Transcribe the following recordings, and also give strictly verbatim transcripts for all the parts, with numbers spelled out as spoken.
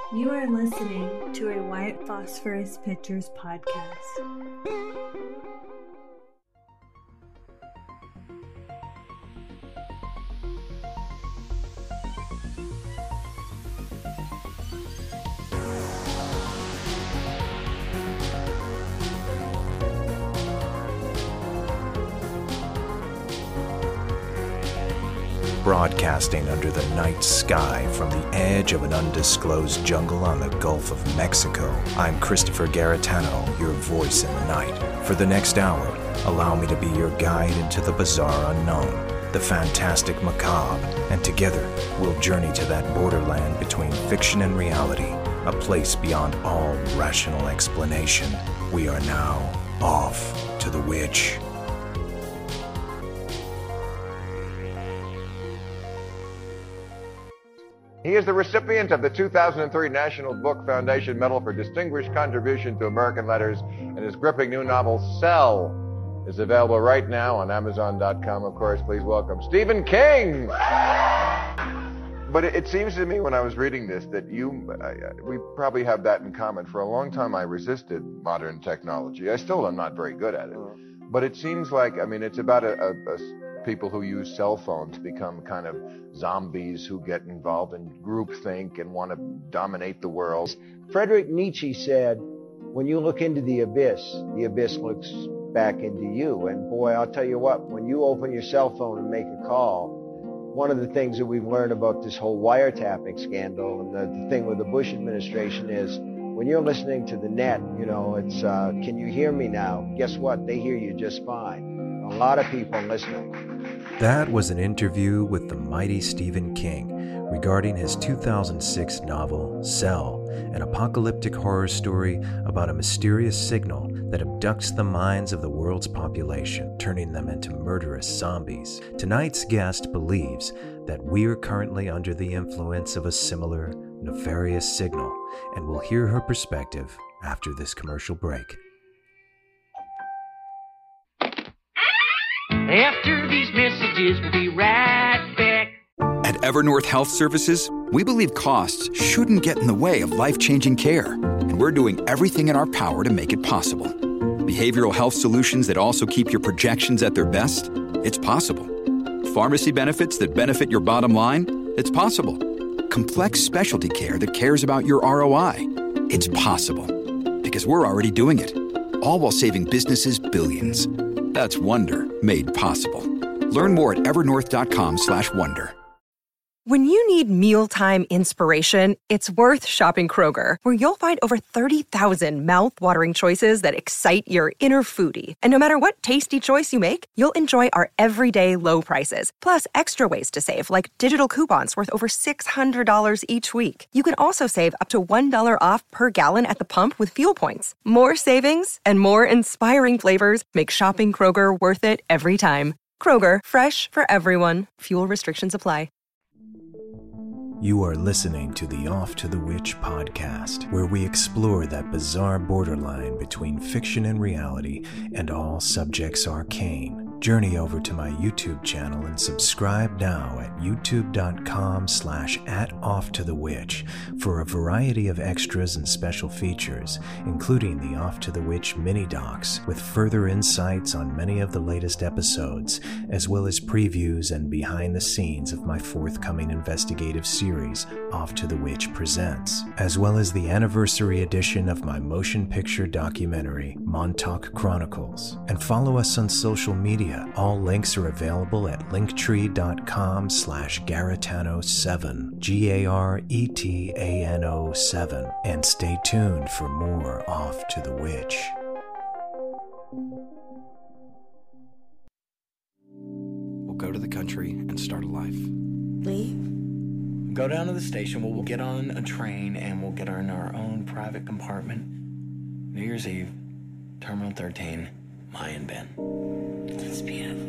You are listening to a White Phosphorus Pictures podcast. Broadcasting under the night sky from the edge of an undisclosed jungle on the Gulf of Mexico, I'm Christopher Garetano, your voice in the night. For the next hour, allow me to be your guide into the bizarre unknown, the fantastic macabre, and together we'll journey to that borderland between fiction and reality, a place beyond all rational explanation. We are now off to the witch. He is the recipient of the two thousand three National Book Foundation Medal for Distinguished Contribution to American Letters, and his gripping new novel, Cell, is available right now on Amazon dot com. Of course, please welcome Stephen King! But it, it seems to me when I was reading this that you, uh, we probably have that in common. For a long time, I resisted modern technology. I still am not very good at it. But it seems like, I mean, it's about a, a, a people who use cell phones become kind of zombies who get involved in groupthink and want to dominate the world. Friedrich Nietzsche said, when you look into the abyss, the abyss looks back into you. And boy, I'll tell you what, when you open your cell phone and make a call, one of the things that we've learned about this whole wiretapping scandal and the, the thing with the Bush administration is when you're listening to the net, you know, it's, uh, can you hear me now? Guess what? They hear you just fine. A lot of people listening. That was an interview with the mighty Stephen King regarding his two thousand six novel, Cell, an apocalyptic horror story about a mysterious signal that abducts the minds of the world's population, turning them into murderous zombies. Tonight's guest believes that we're currently under the influence of a similar nefarious signal, and we'll hear her perspective after this commercial break. After these messages, we'll be right back. At Evernorth Health Services, we believe costs shouldn't get in the way of life-changing care, and we're doing everything in our power to make it possible. Behavioral health solutions that also keep your projections at their best? It's possible. Pharmacy benefits that benefit your bottom line? It's possible. Complex specialty care that cares about your R O I? It's possible. Because we're already doing it. All while saving businesses billions. That's Wonder made possible. Learn more at evernorth.com slash wonder. When you need mealtime inspiration, it's worth shopping Kroger, where you'll find over thirty thousand mouth-watering choices that excite your inner foodie. And no matter what tasty choice you make, you'll enjoy our everyday low prices, plus extra ways to save, like digital coupons worth over six hundred dollars each week. You can also save up to one dollar off per gallon at the pump with fuel points. More savings and more inspiring flavors make shopping Kroger worth it every time. Kroger, fresh for everyone. Fuel restrictions apply. You are listening to the Off to the Witch podcast, where we explore that bizarre borderline between fiction and reality and all subjects arcane. Journey over to my YouTube channel and subscribe now at youtube.com slash at Off to the Witch for a variety of extras and special features, including the Off to the Witch mini docs with further insights on many of the latest episodes, as well as previews and behind the scenes of my forthcoming investigative series, Off to the Witch Presents, as well as the anniversary edition of my motion picture documentary, Montauk Chronicles. And follow us on social media. All links are available at linktree.com slash Garetano7, G A R E T A N O seven. And stay tuned for more Off to the Witch. We'll go to the country and start a life. Leave? Go down to the station, we'll, we'll get on a train, and we'll get our, in our own private compartment. New Year's Eve, Terminal thirteen, Mayan Ben. That's beautiful.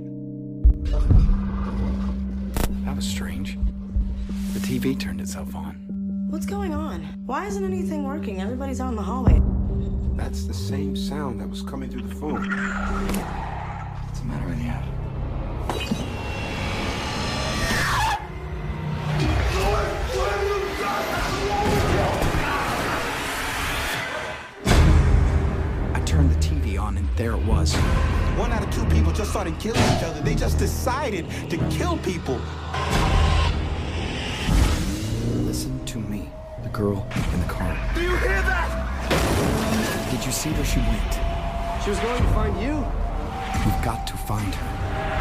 That was strange. The T V turned itself on. What's going on? Why isn't anything working? Everybody's out in the hallway. That's the same sound that was coming through the phone. What's the matter with you? there it was. One out of two people just started killing each other. They just decided to kill people. Listen to me. The girl in the car. Do you hear that? Did you see where she went? She was going to find you. We've got to find her.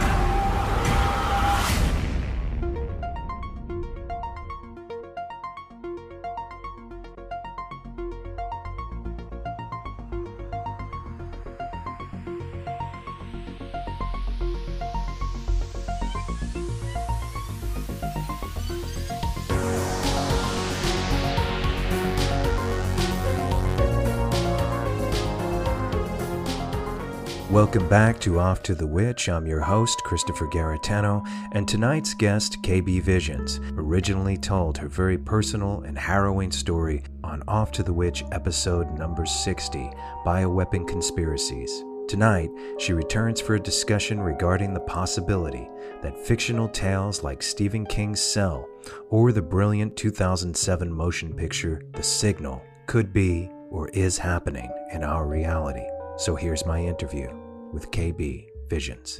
Welcome back to Off to the Witch. I'm your host, Christopher Garetano, and tonight's guest, K B Visions, originally told her very personal and harrowing story on Off to the Witch episode number sixty, Bioweapon Conspiracies. Tonight, she returns for a discussion regarding the possibility that fictional tales like Stephen King's Cell or the brilliant two thousand seven motion picture The Signal could be or is happening in our reality. So here's my interview with K B Visions.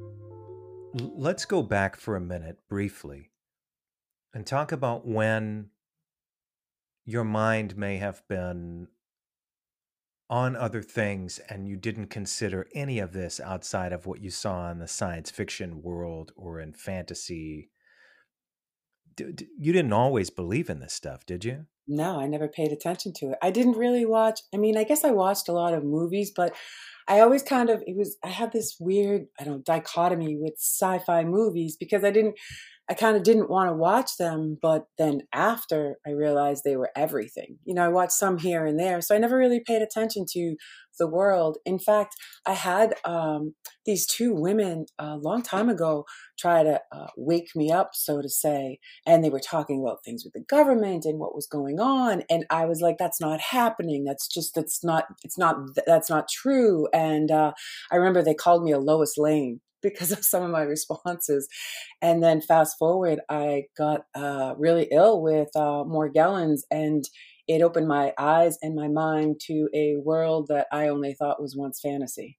Let's go back for a minute briefly and talk about when your mind may have been on other things and you didn't consider any of this outside of what you saw in the science fiction world or in fantasy. D- d- you didn't always believe in this stuff, did you? No, I never paid attention to it. I didn't really watch. I mean, I guess I watched a lot of movies, but I always kind of, it was, I had this weird, I don't know, dichotomy with sci-fi movies because I didn't, I kind of didn't want to watch them. But then after I realized they were everything, you know, I watched some here and there. So I never really paid attention to the world. In fact, I had um, these two women a long time ago try to uh, wake me up, so to say. And they were talking about things with the government and what was going on. And I was like, that's not happening. That's just, that's not, it's not, that's not true. And uh, I remember they called me a Lois Lane because of some of my responses. And then fast forward, I got uh, really ill with uh, Morgellons, and it opened my eyes and my mind to a world that I only thought was once fantasy.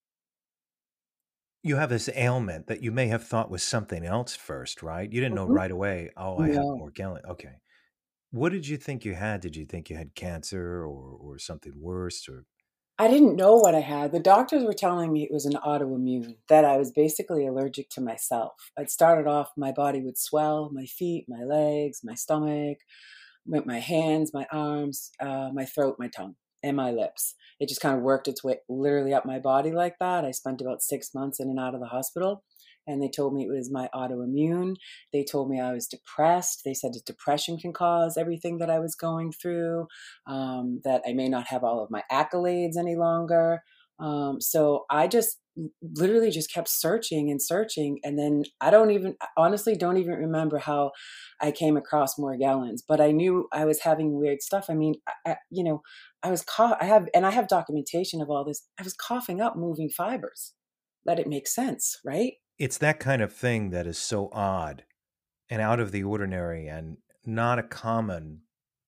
You have this ailment that you may have thought was something else first, right? You didn't know Mhm. right away, oh, I have No. Morgellons. Okay. What did you think you had? Did you think you had cancer or, or something worse? Or I didn't know what I had. The doctors were telling me it was an autoimmune, that I was basically allergic to myself. It started off, my body would swell, my feet, my legs, my stomach, with my hands, my arms, uh, my throat, my tongue, and my lips. It just kind of worked its way literally up my body like that. I spent about six months in and out of the hospital, and they told me it was my autoimmune. They told me I was depressed. They said that depression can cause everything that I was going through, um, that I may not have all of my accolades any longer. Um, so I just literally just kept searching and searching. And then I don't even, honestly, don't even remember how I came across Morgellons, but I knew I was having weird stuff. I mean, I, I, you know, I was cough. I have, and I have documentation of all this. I was coughing up moving fibers. Let it make sense, right? it's that kind of thing that is so odd and out of the ordinary and not a common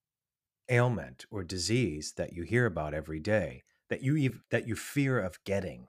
ailment or disease that you hear about every day that you ev- that you fear of getting.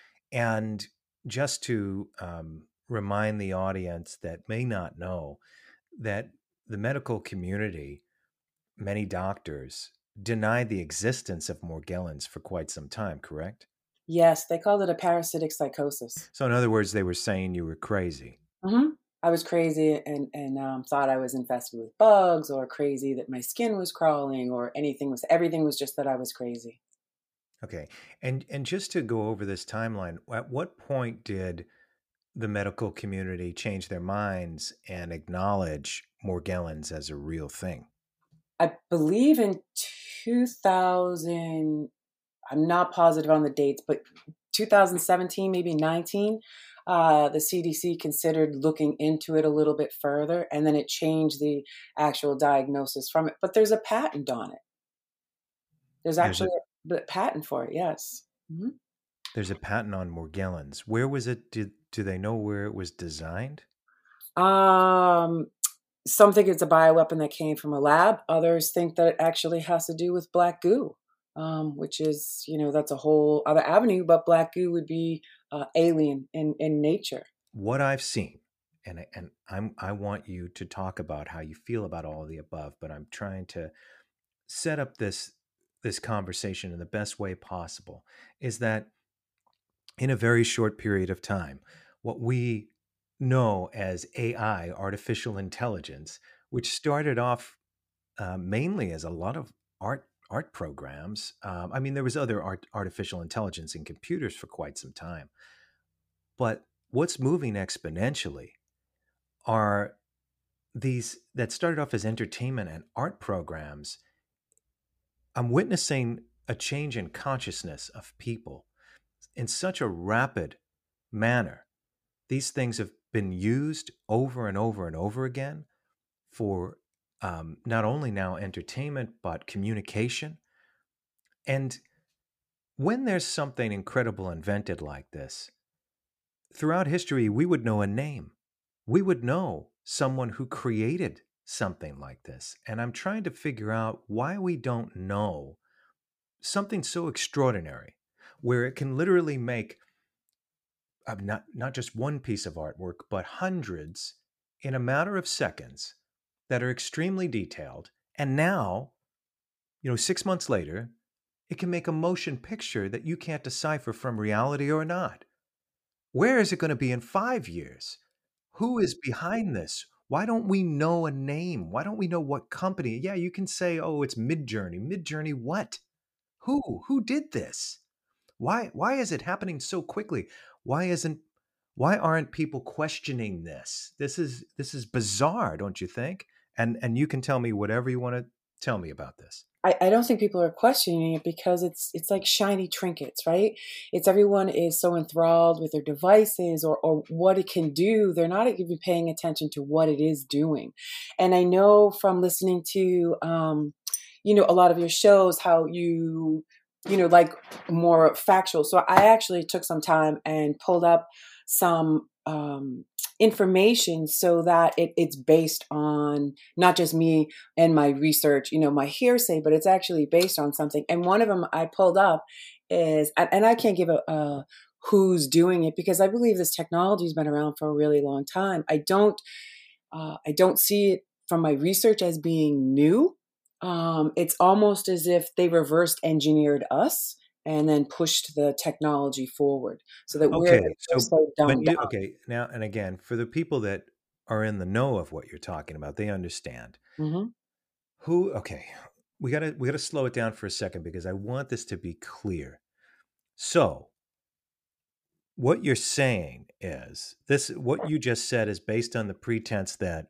And just to um, remind the audience that may not know that the medical community, many doctors denied the existence of Morgellons for quite some time, correct? Yes, they called it a parasitic psychosis. So in other words, they were saying you were crazy. Mm-hmm. I was crazy and, and um, thought I was infested with bugs, or crazy that my skin was crawling, or anything was, everything was just that I was crazy. Okay. And and just to go over this timeline, at what point did the medical community change their minds and acknowledge Morgellons as a real thing? I believe in two thousand, I'm not positive on the dates, but two thousand seventeen, maybe nineteen, uh, the C D C considered looking into it a little bit further, and then it changed the actual diagnosis from it. But there's a patent on it. There's actually a patent for it, yes. Mm-hmm. There's a patent on Morgellons. Where was it? Did, do they know where it was designed? Um, some think it's a bioweapon that came from a lab. Others think that it actually has to do with black goo. um, which is, you know, that's a whole other avenue. But black goo would be uh, alien in, in nature. What I've seen, and I- and I'm I want you to talk about how you feel about all of the above, but I'm trying to set up this this conversation in the best way possible, is that in a very short period of time, what we know as A I, artificial intelligence, which started off uh, mainly as a lot of art art programs. Um, I mean, there was other art, artificial intelligence in computers for quite some time, but what's moving exponentially are these that started off as entertainment and art programs. I'm witnessing a change in consciousness of people in such a rapid manner. These things have been used over and over and over again for um, not only now entertainment, but communication. And when there's something incredible invented like this, throughout history, we would know a name. We would know someone who created something like this. And I'm trying to figure out why we don't know something so extraordinary, where it can literally make uh, not, not just one piece of artwork, but hundreds in a matter of seconds that are extremely detailed. And now, you know, six months later, it can make a motion picture that you can't decipher from reality or not. Where is it going to be in five years? Who is behind this? Why don't we know a name? Why don't we know what company? Yeah, you can say, oh, it's Midjourney. Midjourney what? Who? Who did this? Why why is it happening so quickly? Why isn't why aren't people questioning this? This is this is bizarre, don't you think? And and you can tell me whatever you want to tell me about this. I, I don't think people are questioning it because it's it's like shiny trinkets, right? It's everyone is so enthralled with their devices or or what it can do. They're not even paying attention to what it is doing. And I know from listening to um, you know, a lot of your shows how you you know, like more factual. So I actually took some time and pulled up some um, information so that it, it's based on not just me and my research, you know, my hearsay, but it's actually based on something. And one of them I pulled up is, and I can't give a, a who's doing it because I believe this technology has been around for a really long time. I don't, uh, I don't see it from my research as being new. Um, it's almost as if they reversed engineered us and then pushed the technology forward so that okay, we're so, so dumbed but you, down. okay, now and again, for the people that are in the know of what you're talking about, they understand. Mm-hmm. Who? Okay, we gotta we gotta slow it down for a second because I want this to be clear. So, what you're saying is this: what you just said is based on the pretense that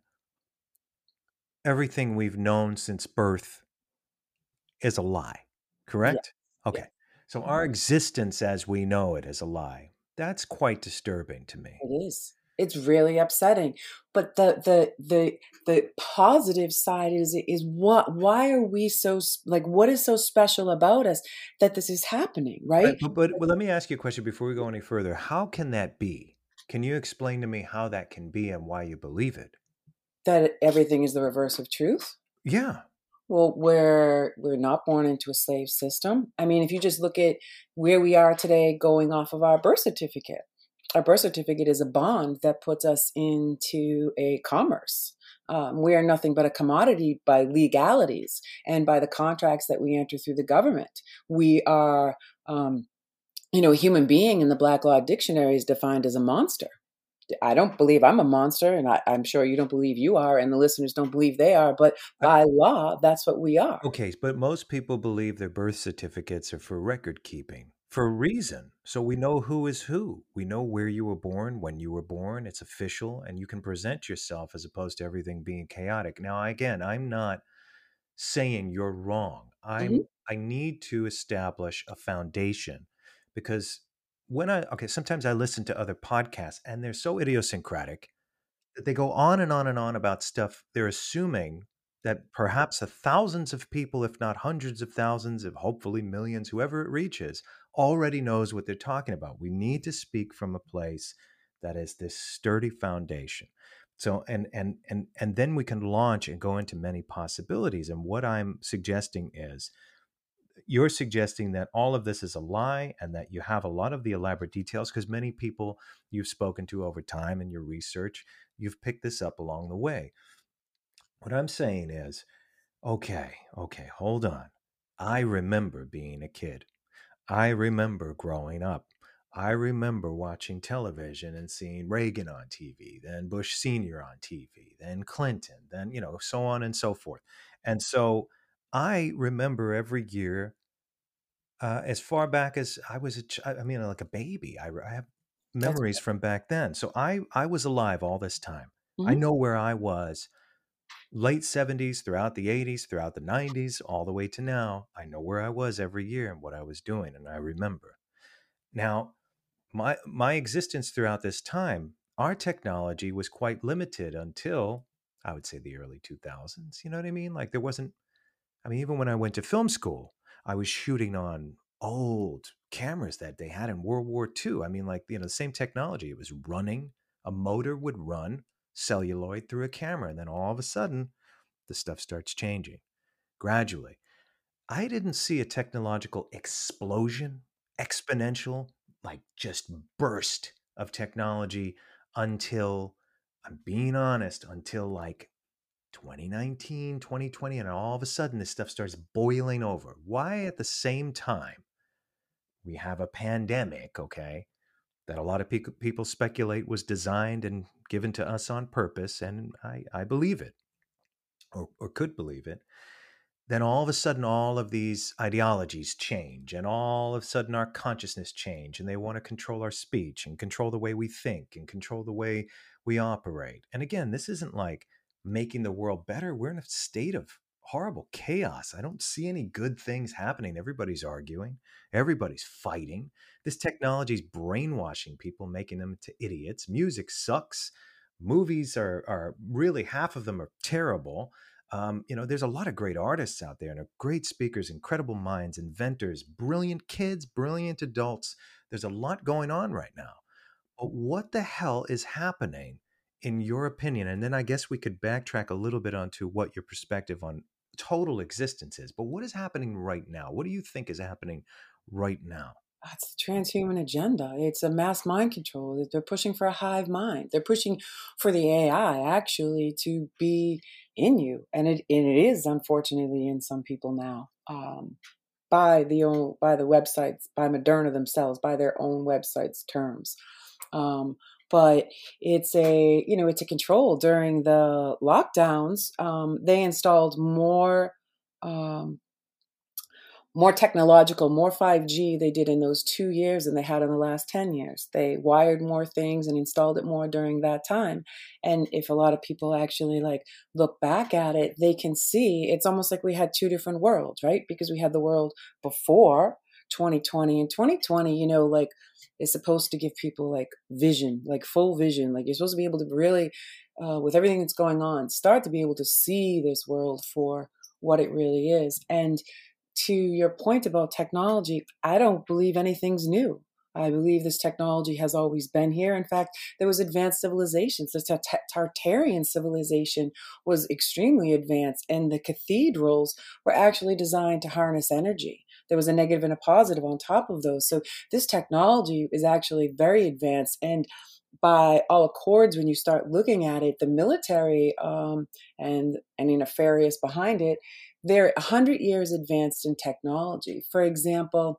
everything we've known since birth is a lie, correct? Yeah. Okay. Yeah. So our existence as we know it is a lie. That's quite disturbing to me. It is. It's really upsetting. But the the the the positive side is is what why are we so like what is so special about us that this is happening, right? But, but, but let me ask you a question before we go any further. How can that be? Can you explain to me how that can be and why you believe it? That everything is the reverse of truth? Yeah. Well, we're we're not born into a slave system. I mean, if you just look at where we are today going off of our birth certificate, our birth certificate is a bond that puts us into a commerce. Um, we are nothing but a commodity by legalities and by the contracts that we enter through the government. We are, um, you know, a human being in the Black Law Dictionary is defined as a monster. I don't believe I'm a monster, and I, I'm sure you don't believe you are, and the listeners don't believe they are, but by law, that's what we are. Okay, but most people believe their birth certificates are for record keeping, for a reason. So we know who is who. We know where you were born, when you were born. It's official, and you can present yourself as opposed to everything being chaotic. Now, again, I'm not saying you're wrong. I'm Mhm. I need to establish a foundation because when I okay, sometimes I listen to other podcasts and they're so idiosyncratic that they go on and on and on about stuff. They're assuming that perhaps a thousands of people, if not hundreds of thousands, of hopefully millions, whoever it reaches, already knows what they're talking about. We need to speak from a place that is this sturdy foundation. So and and and and then we can launch and go into many possibilities. And what I'm suggesting is you're suggesting that all of this is a lie and that you have a lot of the elaborate details because many people you've spoken to over time in your research, you've picked this up along the way. What I'm saying is, okay, okay, hold on. I remember being a kid. I remember growing up. I remember watching television and seeing Reagan on T V, then Bush Senior on T V, then Clinton, then, you know, so on and so forth. And so I remember every year, uh, as far back as I was a ch- I mean, like a baby. I, I have memories from back then. So I, I was alive all this time. Mm-hmm. I know where I was late seventies, throughout the eighties, throughout the nineties, all the way to now. I know where I was every year and what I was doing, and I remember. Now, my my existence throughout this time, our technology was quite limited until, I would say, the early two thousands. You know what I mean? Like there wasn't, I mean, even when I went to film school, I was shooting on old cameras that they had in World War Two. I mean, like, you know, the same technology. It was running, a motor would run celluloid through a camera. And then all of a sudden, the stuff starts changing gradually. I didn't see a technological explosion, exponential, like just burst of technology until, I'm being honest, until like twenty nineteen, twenty twenty, and all of a sudden this stuff starts boiling over. Why at the same time we have a pandemic, okay, that a lot of pe- people speculate was designed and given to us on purpose, and I, I believe it, or, or could believe it. Then all of a sudden, all of these ideologies change, and all of a sudden our consciousness change, and they want to control our speech and control the way we think and control the way we operate. And again, this isn't like making the world better. We're in a state of horrible chaos. I don't see any good things happening. Everybody's arguing. Everybody's fighting. This technology is brainwashing people, making them into idiots. Music sucks. Movies are, are really, half of them are terrible. Um, you know, there's a lot of great artists out there and great speakers, incredible minds, inventors, brilliant kids, brilliant adults. There's a lot going on right now. But what the hell is happening, in your opinion? And then I guess we could backtrack a little bit onto what your perspective on total existence is. But what is happening right now? What do you think is happening right now? It's the transhuman agenda. It's a mass mind control. They're pushing for a hive mind. They're pushing for the A I actually to be in you, and it and it is unfortunately in some people now. Um, by the own, by the websites, by Moderna themselves, by their own websites' terms. Um, but it's a you know it's a control. During the lockdowns, um, they installed more. Um, More technological, more five G they did in those two years than they had in the last ten years. They wired more things and installed it more during that time. And if a lot of people actually like look back at it, they can see it's almost like we had two different worlds, right? Because we had the world before twenty twenty, and twenty twenty, you know, like is supposed to give people like vision, like full vision. Like you're supposed to be able to really, uh, with everything that's going on, start to be able to see this world for what it really is. And to your point about technology, I don't believe anything's new. I believe this technology has always been here. In fact, there was advanced civilizations. The Tart- Tartarian civilization was extremely advanced, and the cathedrals were actually designed to harness energy. There was a negative and a positive on top of those. So this technology is actually very advanced. And by all accords, when you start looking at it, the military um, and any nefarious behind it, they're one hundred years advanced in technology. For example,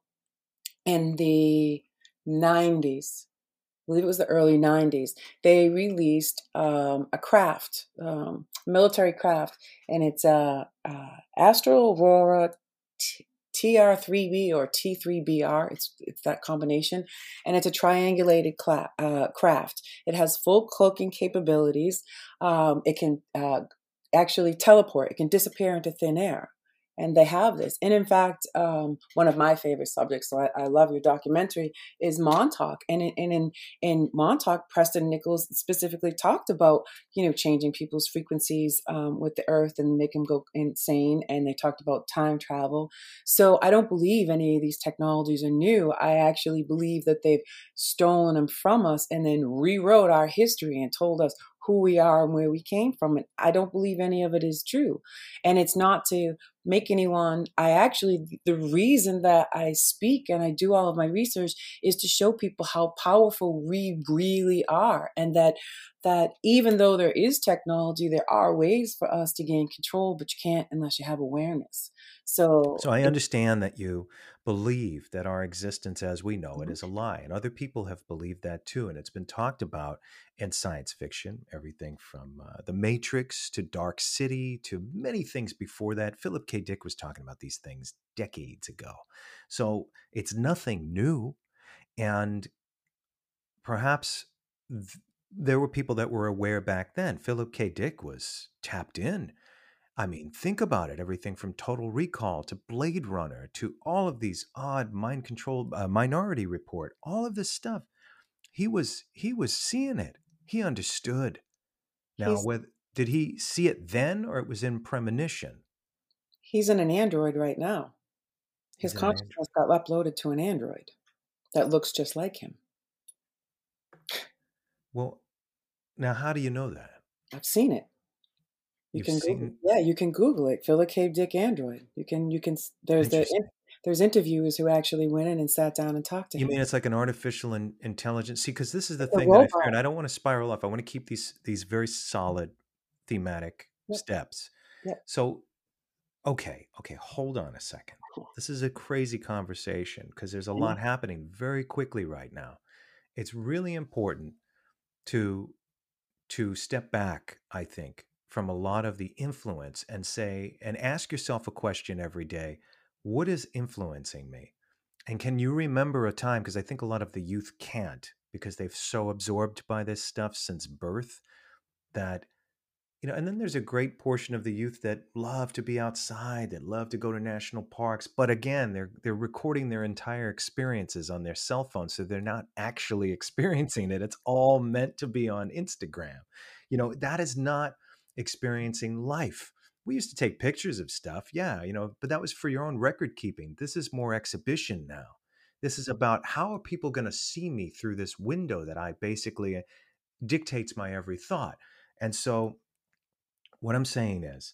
in the nineties, I believe it was the early nineties, they released um, a craft, um, military craft, and it's a, a Astro Aurora T- T R three B or T three B R. It's it's that combination, and it's a triangulated cla- uh, craft. It has full cloaking capabilities. Um, it can uh, actually teleport. It can disappear into thin air. And they have this. And in fact, um, one of my favorite subjects, so I, I love your documentary, is Montauk. And in, and in, in Montauk, Preston Nichols specifically talked about, you know, changing people's frequencies um, with the earth and make them go insane. And they talked about time travel. So I don't believe any of these technologies are new. I actually believe that they've stolen them from us and then rewrote our history and told us who we are and where we came from. And I don't believe any of it is true. And it's not to make anyone, I actually, the reason that I speak and I do all of my research is to show people how powerful we really are. And that, that even though there is technology, there are ways for us to gain control, but you can't unless you have awareness. So, So I understand that you believe that our existence as we know it is a lie, and other people have believed that too. And it's been talked about in science fiction, everything from uh, The Matrix to Dark City to many things before that. Philip K. Dick was talking about these things decades ago. So it's nothing new. And perhaps th- there were people that were aware back then. Philip K. Dick was tapped in. I mean, think about it. Everything from Total Recall to Blade Runner to all of these odd mind control, uh, Minority Report, all of this stuff. He was he was seeing it. He understood. Now, he's, whether did he see it then or it was in premonition? he's in an Android right now. His He's in an consciousness got uploaded to an Android that looks just like him. Well, now how do you know that? I've seen it. You You've can seen Google, yeah, you can Google it. Philip K. Dick Android. You can, you can. There's the Interesting. there's interviewers who actually went in and sat down and talked to You him. mean it's like an artificial in, intelligence? See, because this is the It's a thing that I robot. fear, and I don't want to spiral off. I want to keep these these very solid thematic Yep. steps. Yep. So, okay, okay, hold on a second. This is a crazy conversation because there's a I lot know. happening very quickly right now. It's really important to to step back, I think, from a lot of the influence and say and ask yourself a question every day: what is influencing me? And can you remember a time, because I think a lot of the youth can't, because they've so absorbed by this stuff since birth that, you know, and then there's a great portion of the youth that love to be outside, that love to go to national parks. But again, they're they're recording their entire experiences on their cell phone. So they're not actually experiencing it. It's all meant to be on Instagram. You know, that is not experiencing life. We used to take pictures of stuff, yeah, you know, but that was for your own record keeping. This is more exhibition now. This is about how are people going to see me through this window that I basically dictates my every thought. And so what I'm saying is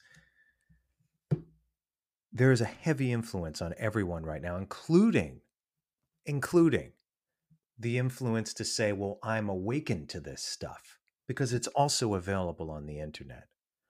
there is a heavy influence on everyone right now, including, including the influence to say, well, I'm awakened to this stuff because it's also available on the internet.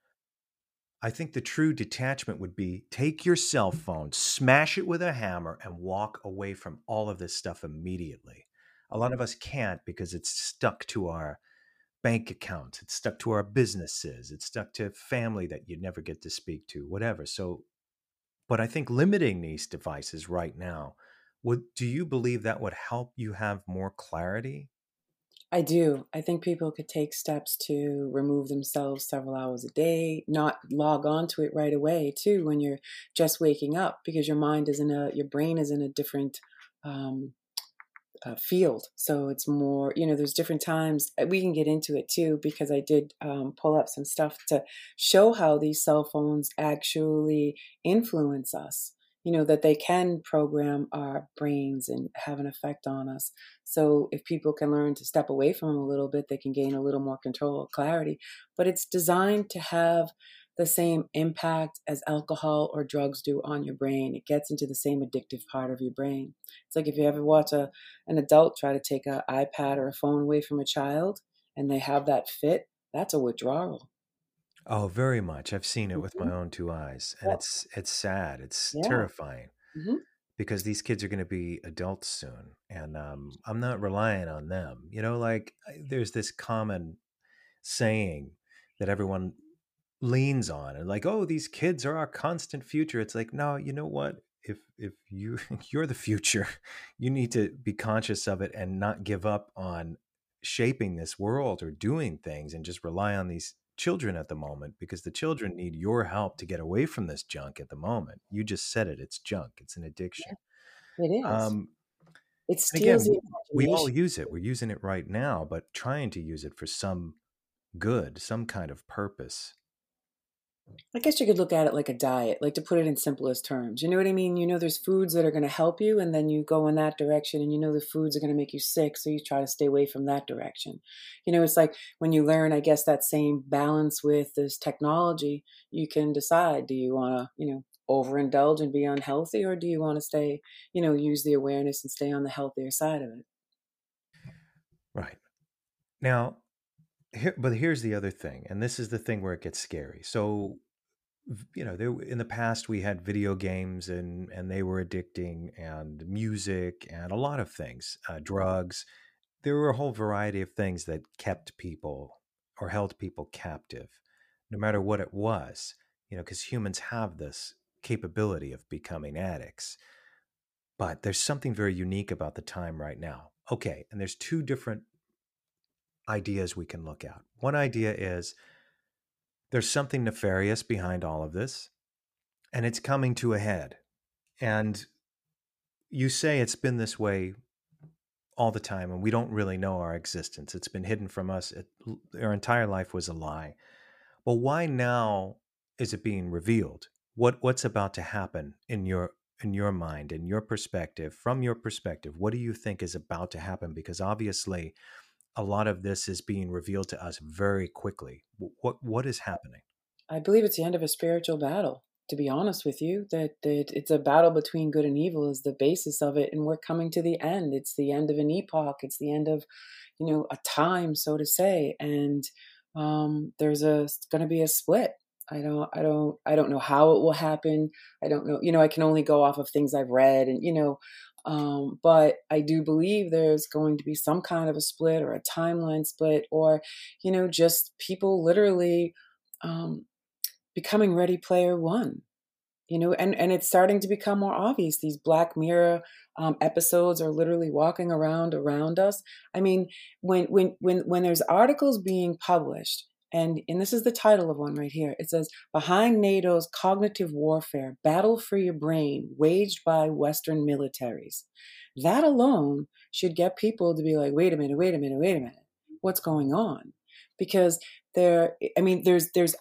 I think the true detachment would be take your cell phone, smash it with a hammer, and walk away from all of this stuff immediately. A lot of us can't because it's stuck to our bank accounts, it's stuck to our businesses, it's stuck to family that you never get to speak to, whatever. So, but I think limiting these devices right now, would do you believe that would help you have more clarity? I do. I think people could take steps to remove themselves several hours a day, not log on to it right away too when you're just waking up, because your mind is in a, your brain is in a different um, uh, field. So it's more, you know, there's different times. We can get into it too, because I did um, pull up some stuff to show how these cell phones actually influence us. You know, that they can program our brains and have an effect on us. So if people can learn to step away from them a little bit, they can gain a little more control, clarity. But it's designed to have the same impact as alcohol or drugs do on your brain. It gets into the same addictive part of your brain. It's like if you ever watch a an adult try to take an iPad or a phone away from a child and they have that fit, that's a withdrawal. Oh, very much. I've seen it with Mm-hmm. my own two eyes, and Yeah. it's it's sad. It's Yeah. terrifying Mm-hmm. because these kids are going to be adults soon, and um, I'm not relying on them. You know, like I- there's this common saying that everyone leans on, and like, oh, these kids are our constant future. It's like, no, you know what? If if you you're the future, you need to be conscious of it and not give up on shaping this world or doing things, and just rely on these children at the moment, because the children need your help to get away from this junk at the moment. You just said it, it's junk, it's an addiction. It is. Um, It and steals again, the we all imagination. use it. We're using it right now, but trying to use it for some good, some kind of purpose. I guess you could look at it like a diet, like to put it in simplest terms. You know what I mean? You know, there's foods that are going to help you, and then you go in that direction, and you know the foods are going to make you sick, so you try to stay away from that direction. You know, it's like when you learn, I guess, that same balance with this technology, you can decide, do you want to, you know, overindulge and be unhealthy, or do you want to stay, you know, use the awareness and stay on the healthier side of it? Right. Now, here, but here's the other thing, and this is the thing where it gets scary. So, v- you know, there in the past we had video games, and and they were addicting, and music, and a lot of things, uh, drugs. There were a whole variety of things that kept people or held people captive, no matter what it was. You know, because humans have this capability of becoming addicts. But there's something very unique about the time right now. Okay, and there's two different ideas we can look at. One idea is there's something nefarious behind all of this, and it's coming to a head. And you say it's been this way all the time, and we don't really know our existence. It's been hidden from us. It, our entire life was a lie. Well, why now is it being revealed? What what's about to happen in your in your mind, in your perspective, from your perspective? What do you think is about to happen? Because obviously, a lot of this is being revealed to us very quickly. What what is happening? I believe it's the end of a spiritual battle, to be honest with you, that, that it's a battle between good and evil is the basis of it. And we're coming to the end. It's the end of an epoch. It's the end of, you know, a time, so to say. And um, there's a going to be a split. I don't, I don't, I don't know how it will happen. I don't know, you know, I can only go off of things I've read and, you know, um, but I do believe there's going to be some kind of a split or a timeline split, or, you know, just people literally, um, becoming Ready Player One, you know, and, and it's starting to become more obvious. These Black Mirror um, episodes are literally walking around around us. I mean, when when when when there's articles being published, and and this is the title of one right here. It says, "Behind NATO's Cognitive Warfare, Battle for Your Brain Waged by Western Militaries." That alone should get people to be like, wait a minute, wait a minute, wait a minute. What's going on? Because there, I mean, there's there's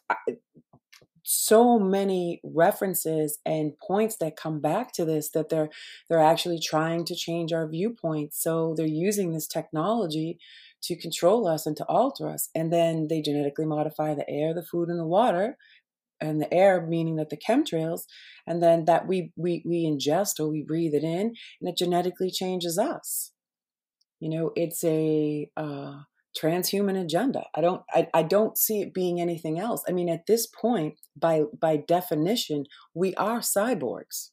so many references and points that come back to this, that they're they're actually trying to change our viewpoints. So they're using this technology to control us and to alter us. And then they genetically modify the air, the food, and the water. And the air, meaning that the chemtrails, and then that we we we ingest or we breathe it in, and it genetically changes us. You know, it's a uh, transhuman agenda. I don't, I, I don't see it being anything else. I mean, at this point, by by definition, we are cyborgs.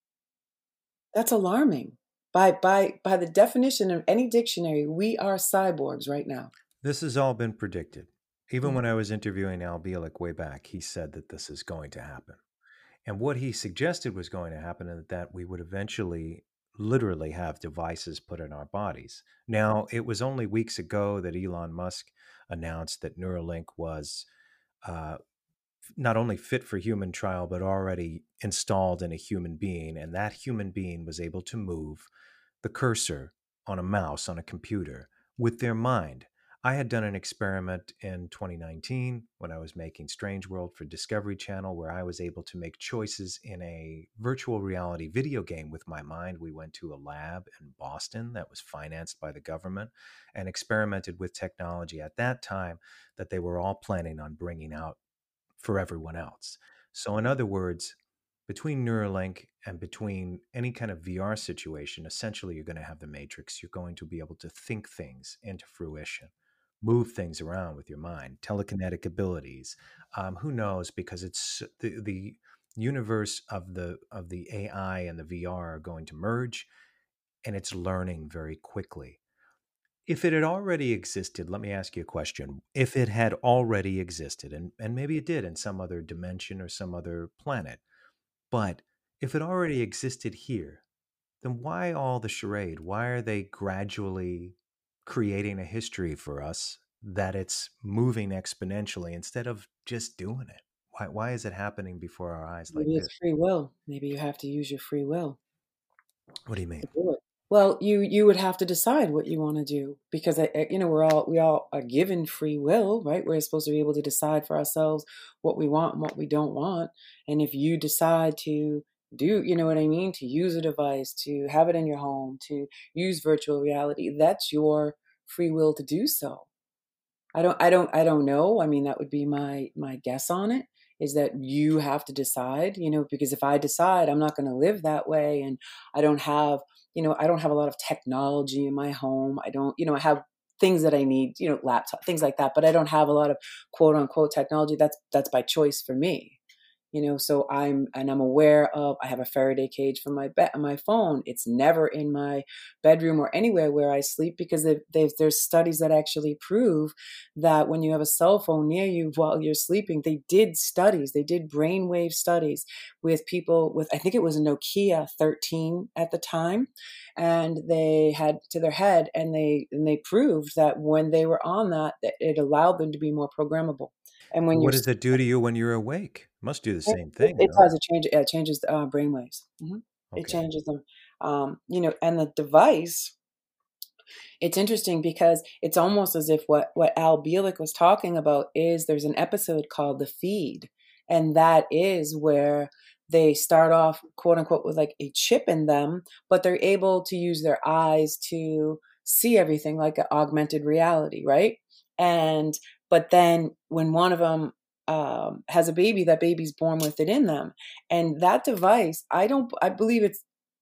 That's alarming. By by by the definition of any dictionary, we are cyborgs right now. This has all been predicted. Even mm-hmm. when I was interviewing Al Bielek way back, he said that this is going to happen. And what he suggested was going to happen is that we would eventually literally have devices put in our bodies. Now, it was only weeks ago that Elon Musk announced that Neuralink was uh, not only fit for human trial, but already installed in a human being. And that human being was able to move the cursor on a mouse on a computer with their mind. I had done an experiment in twenty nineteen when I was making Strange World for Discovery Channel, where I was able to make choices in a virtual reality video game with my mind. We went to a lab in Boston that was financed by the government and experimented with technology at that time that they were all planning on bringing out for everyone else. So in other words, between Neuralink and between any kind of V R situation, essentially you're going to have the Matrix. You're going to be able to think things into fruition, move things around with your mind, telekinetic abilities. Um, who knows? Because it's the, the universe of the of the A I and the V R are going to merge, and it's learning very quickly. If it had already existed, let me ask you a question. If it had already existed, and, and maybe it did in some other dimension or some other planet, but if it already existed here, then why all the charade? Why are they gradually creating a history for us that it's moving exponentially instead of just doing it? Why why is it happening before our eyes like Maybe this? it's free will. Maybe you have to use your free will. What do you mean? To do it. Well, you you would have to decide what you want to do, because I, I- you know we're all we all are given free will, right? We're supposed to be able to decide for ourselves what we want and what we don't want. And if you decide to do, you know what I mean, to use a device, to have it in your home, to use virtual reality, that's your free will to do so. I don't I don't I don't know. I mean, that would be my my guess on it. is that you have to decide, you know, because if I decide I'm not going to live that way, and I don't have, you know, I don't have a lot of technology in my home. I don't, you know, I have things that I need, you know, laptop, things like that, but I don't have a lot of quote unquote technology. That's, that's by choice for me. You know, so I'm, and I'm aware of, I have a Faraday cage for my bed, my phone. It's never in my bedroom or anywhere where I sleep, because they've, they've, there's studies that actually prove that when you have a cell phone near you while you're sleeping, they did studies, they did brainwave studies with people with, I think it was a Nokia thirteen at the time. And they had to their head, and they, and they proved that when they were on that, that it allowed them to be more programmable. And when What you're, does it do to you when you're awake? Must do the it, same it, thing. it no? does. It changes. It changes uh, brainwaves. Mm-hmm. Okay. It changes them. Um, you know, and the device. It's interesting because it's almost as if what what Al Bielek was talking about is there's an episode called The Feed, and that is where they start off, quote unquote, with like a chip in them, but they're able to use their eyes to see everything like an augmented reality, right? And but then when one of them um, has a baby, that baby's born with it in them, and that device, I don't, I believe it's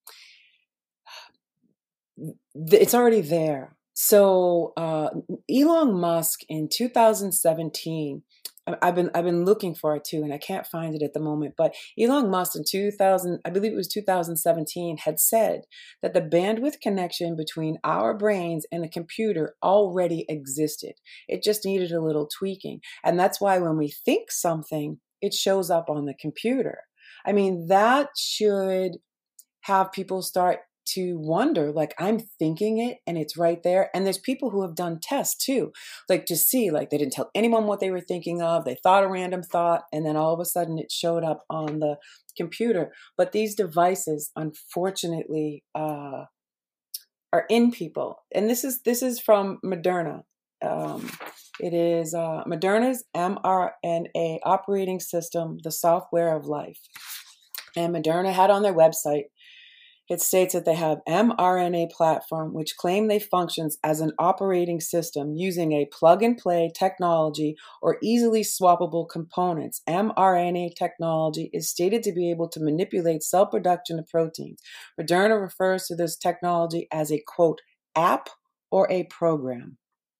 it's already there. So uh, Elon Musk in two thousand seventeen, I've been I've been looking for it too, and I can't find it at the moment. But Elon Musk in two thousand, I believe it was two thousand seventeen, had said that the bandwidth connection between our brains and the computer already existed. It just needed a little tweaking, and that's why when we think something, it shows up on the computer. I mean, that should have people start to wonder, like, I'm thinking it and it's right there. And there's people who have done tests too, like to see, like they didn't tell anyone what they were thinking of. They thought a random thought, and then all of a sudden it showed up on the computer. But these devices, unfortunately, uh, are in people. And this is, this is from Moderna. Um, it is uh, Moderna's mRNA operating system, the software of life. And Moderna had on their website, it states that they have mRNA platform, which claim they functions as an operating system using a plug-and-play technology or easily swappable components. mRNA technology is stated to be able to manipulate cell production of proteins. Moderna refers to this technology as a, quote, app or a program.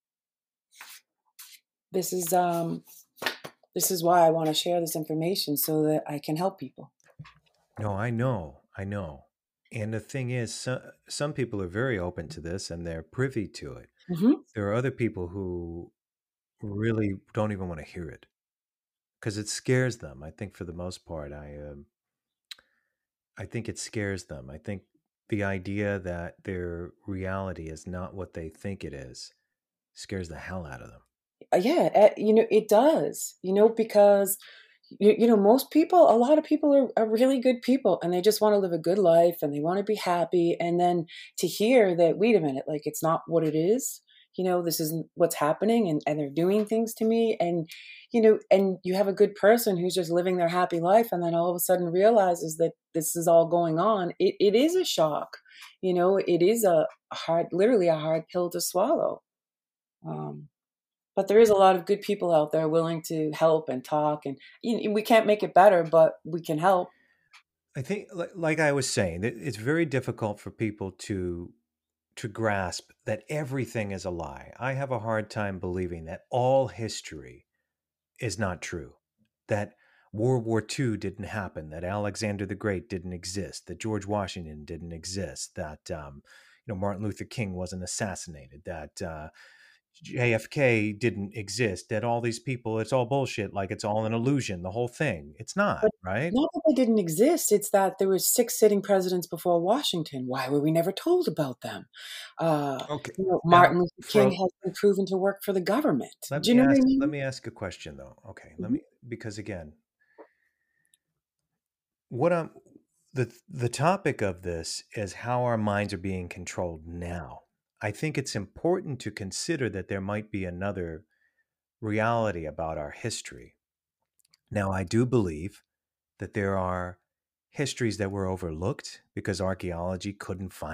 This is um, this is why I want to share this information, so that I can help people. No, I know, I know. And the thing is, some, some people are very open to this and they're privy to it. Mm-hmm. There are other people who really don't even want to hear it because it scares them. I think for the most part, I, um, I think it scares them. I think the idea that their reality is not what they think it is scares the hell out of them. Yeah, you know, it does, you know, because You, you know, most people, a lot of people are, are really good people, and they just want to live a good life and they want to be happy. And then to hear that, wait a minute, like it's not what it is, you know, this isn't what's happening, and, and they're doing things to me. And, you know, and you have a good person who's just living their happy life, and then all of a sudden realizes that this is all going on. It, it is a shock, you know, it is a hard, literally a hard pill to swallow. Um, But there is a lot of good people out there willing to help and talk, and you know, we can't make it better, but we can help. I think, like I was saying, it's very difficult for people to to grasp that everything is a lie. I have a hard time believing that all history is not true, that World War Two didn't happen, that Alexander the Great didn't exist, that George Washington didn't exist, that um, you know Martin Luther King wasn't assassinated, that uh, J F K didn't exist, that all these people, it's all bullshit, like it's all an illusion, the whole thing. It's not, But right? not that they didn't exist, it's that there were six sitting presidents before Washington. Why were we never told about them? Uh, Okay. you know, Now, Martin Luther King for, has been proven to work for the government. let Do you me know ask, what I mean? let me ask a question though. Okay. Let Mm-hmm. me, because again, what I'm, the, the topic of this is how our minds are being controlled now. I think it's important to consider that there might be another reality about our history. Now, I do believe that there are histories that were overlooked because archaeology couldn't find it,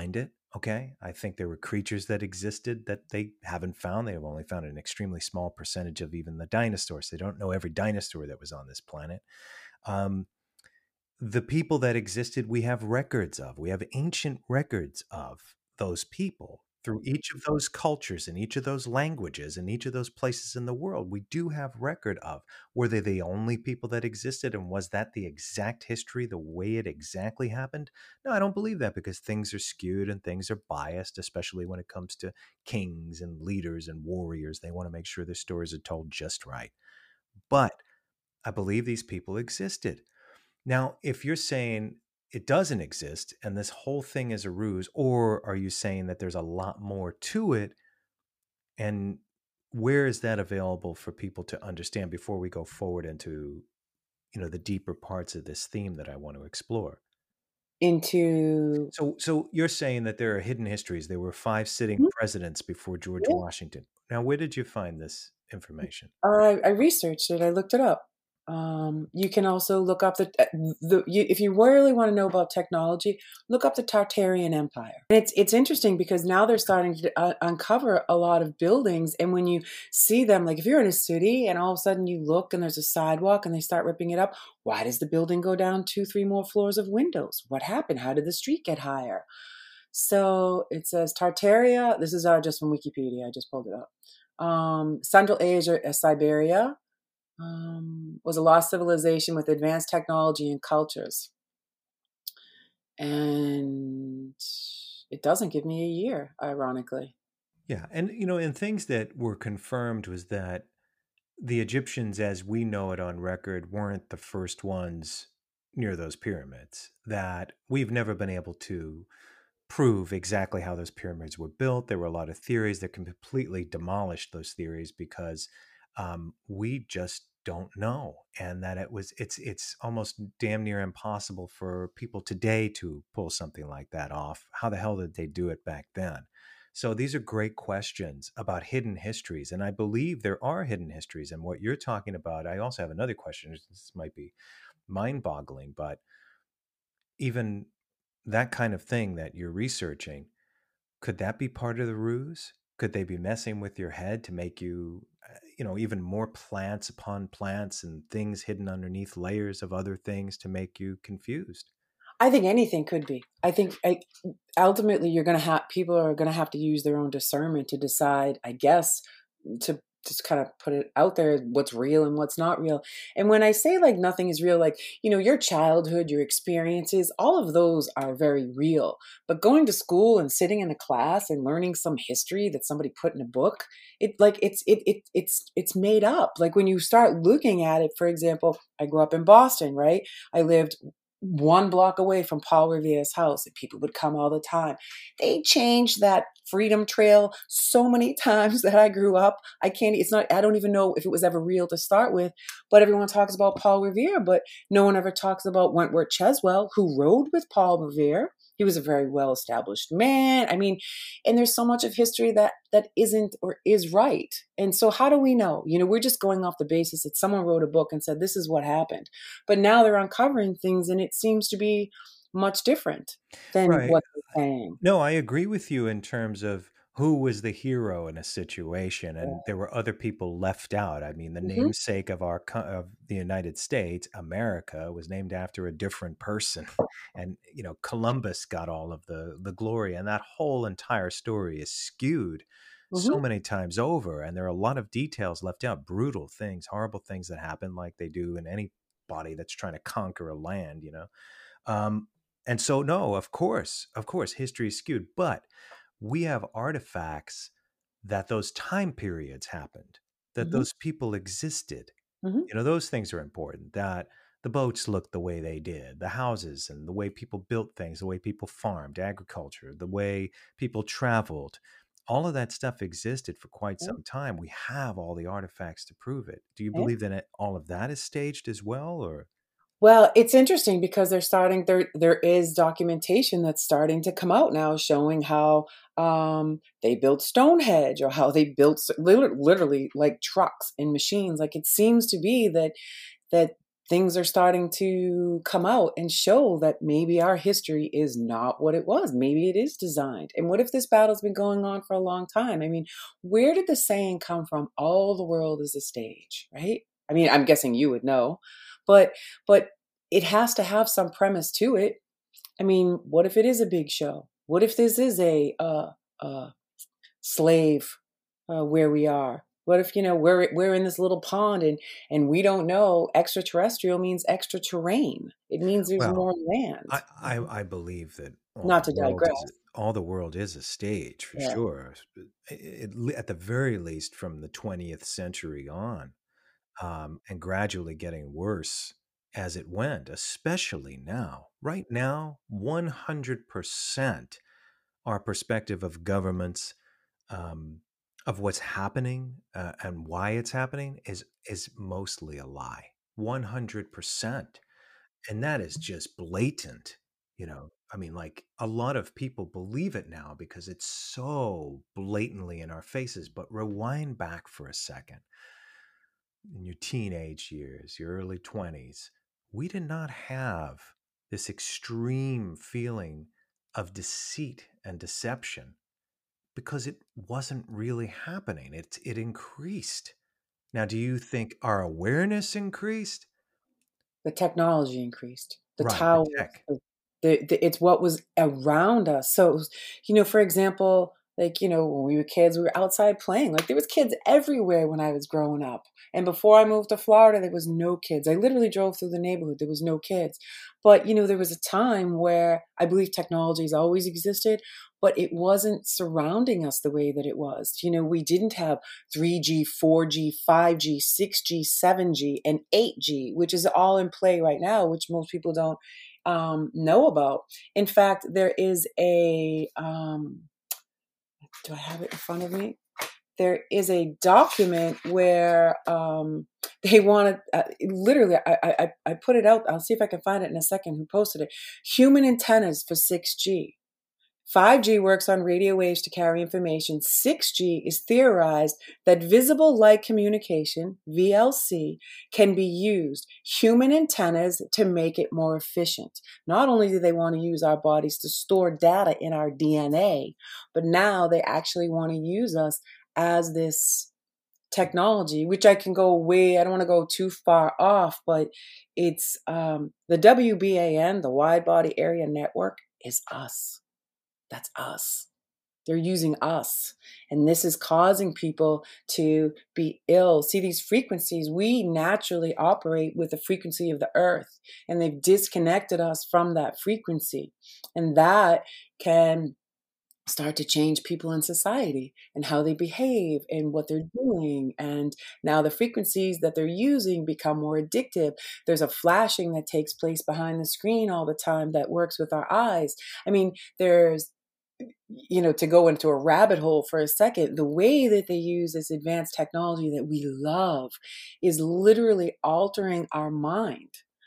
Okay. I think there were creatures that existed that they haven't found. They have only found an extremely small percentage of even the dinosaurs. They don't know every dinosaur that was on this planet. Um, the people that existed, we have records of. We have ancient records of those people through each of those cultures and each of those languages and each of those places in the world. We do have record of. Were they the only people that existed, and was that the exact history, the way it exactly happened? No, I don't believe that, because things are skewed and things are biased, especially when it comes to kings and leaders and warriors. They want to make sure their stories are told just right. But I believe these people existed. Now, if you're saying it doesn't exist and this whole thing is a ruse, or are you saying that there's a lot more to it, and where is that available for people to understand before we go forward into, you know, the deeper parts of this theme that I want to explore? Into so so you're saying that there are hidden histories. There were five sitting Mhm. presidents before George Yeah. Washington. Now, where did you find this information? I, I researched it. I looked it up. Um, you can also look up the, the you, if you really want to know about technology, look up the Tartarian Empire. And it's it's interesting because now they're starting to uh, uncover a lot of buildings, and when you see them, like if you're in a city and all of a sudden you look and there's a sidewalk and they start ripping it up, why does the building go down two, three more floors of windows? What happened? How did the street get higher? So it says Tartaria. This is uh, just from Wikipedia. I just pulled it up. Um, Central Asia, uh, Siberia. Um, was a lost civilization with advanced technology and cultures. And it doesn't give me a year, ironically. Yeah. And, you know, and things that were confirmed was that the Egyptians, as we know it on record, weren't the first ones near those pyramids, that we've never been able to prove exactly how those pyramids were built. There were a lot of theories that completely demolished those theories because um, we just don't know, and that it was it's it's almost damn near impossible for people today to pull something like that off. How the hell did they do it back then? So these are great questions about hidden histories, and I believe there are hidden histories. And what you're talking about, I also have another question. This might be mind-boggling, but even that kind of thing that you're researching, could that be part of the ruse? Could they be messing with your head to make you, uh, you know, even more plants upon plants and things hidden underneath layers of other things to make you confused? I think anything could be. I think I, ultimately you're going to have, people are going to have to use their own discernment to decide, I guess, to just kind of put it out there, what's real and what's not real. And when I say like nothing is real, like, you know, your childhood, your experiences, all of those are very real. But going to school and sitting in a class and learning some history that somebody put in a book, it like it's it it it's it's made up. Like when you start looking at it, for example, I grew up in Boston, right? I lived one block away from Paul Revere's house, and people would come all the time. They changed that Freedom Trail so many times that I grew up. I can't, it's not, I don't even know if it was ever real to start with, but everyone talks about Paul Revere, but no one ever talks about Wentworth Cheswell, who rode with Paul Revere. He was a very well-established man. I mean, and there's so much of history that that isn't or is right. And so how do we know? You know, we're just going off the basis that someone wrote a book and said, this is what happened. But now they're uncovering things, and it seems to be much different than Right. what they're saying. No, I agree with you in terms of who was the hero in a situation, and there were other people left out. I mean, the Mhm. namesake of our co- of the United States, America, was named after a different person, and you know, Columbus got all of the the glory, and that whole entire story is skewed so Mhm. many times over, and there are a lot of details left out, brutal things, horrible things that happen, like they do in any body that's trying to conquer a land, you know. Um, and so, no, of course, of course, history is skewed, but we have artifacts that those time periods happened, that Mhm. those people existed. Mhm. You know, those things are important, that the boats looked the way they did, the houses and the way people built things, the way people farmed, agriculture, the way people traveled. All of that stuff existed for quite Yeah. some time. We have all the artifacts to prove it. Do you Yeah. believe that it, all of that is staged as well, or? Well, it's interesting because they're starting there there is documentation that's starting to come out now showing how um, they built Stonehenge, or how they built s- liter- literally like trucks and machines. Like it seems to be that that things are starting to come out and show that maybe our history is not what it was. Maybe it is designed. And what if this battle's been going on for a long time? I mean, where did the saying come from? All the world is a stage, right? I mean, I'm guessing you would know, but but it has to have some premise to it. I mean, what if it is a big show? What if this is a uh, uh, slave uh, where we are? What if, you know, we're we're in this little pond and and we don't know extraterrestrial means extra terrain. It means there's Well, more land. I, I, I believe that all Not the to world digress. is, all the world is a stage for Yeah. sure. It, it- at the very least, from the twentieth century on, um, and gradually getting worse as it went, especially now. Right now, one hundred percent our perspective of governments, um, of what's happening uh, and why it's happening is is mostly a lie. one hundred percent. And that is just blatant. You know, I mean, like a lot of people believe it now because it's so blatantly in our faces. But rewind back for a second. In your teenage years, your early twenties, we did not have this extreme feeling of deceit and deception because it wasn't really happening. It, it increased. Now, do you think our awareness increased? The technology increased. The Right, the towers, tech. the, the, the, it's what was around us. So, it was, you know, for example, like, you know, when we were kids, we were outside playing. Like there was kids everywhere when I was growing up. And before I moved to Florida, there was no kids. I literally drove through the neighborhood. There was no kids. But, you know, there was a time where I believe technology has always existed, but it wasn't surrounding us the way that it was. You know, we didn't have three G, four G, five G, six G, seven G, and eight G, which is all in play right now, which most people don't um, know about. In fact, there is a, um, do I have it in front of me? There is a document where um, they wanted, uh, literally, I, I, I put it out. I'll see if I can find it in a second who posted it. Human antennas for six G. five G works on radio waves to carry information. six G is theorized that visible light communication, V L C, can be used, human antennas, to make it more efficient. Not only do they want to use our bodies to store data in our D N A, but now they actually want to use us as this technology, which I can go way, I don't want to go too far off, but it's um, the W B A N, the Wide Body Area Network, is us. That's us. They're using us. And this is causing people to be ill. See, these frequencies, we naturally operate with the frequency of the earth, and they've disconnected us from that frequency. And that can start to change people in society and how they behave and what they're doing. And now the frequencies that they're using become more addictive. There's a flashing that takes place behind the screen all the time that works with our eyes. I mean, there's, you know, to go into a rabbit hole for a second, the way that they use this advanced technology that we love is literally altering our mind.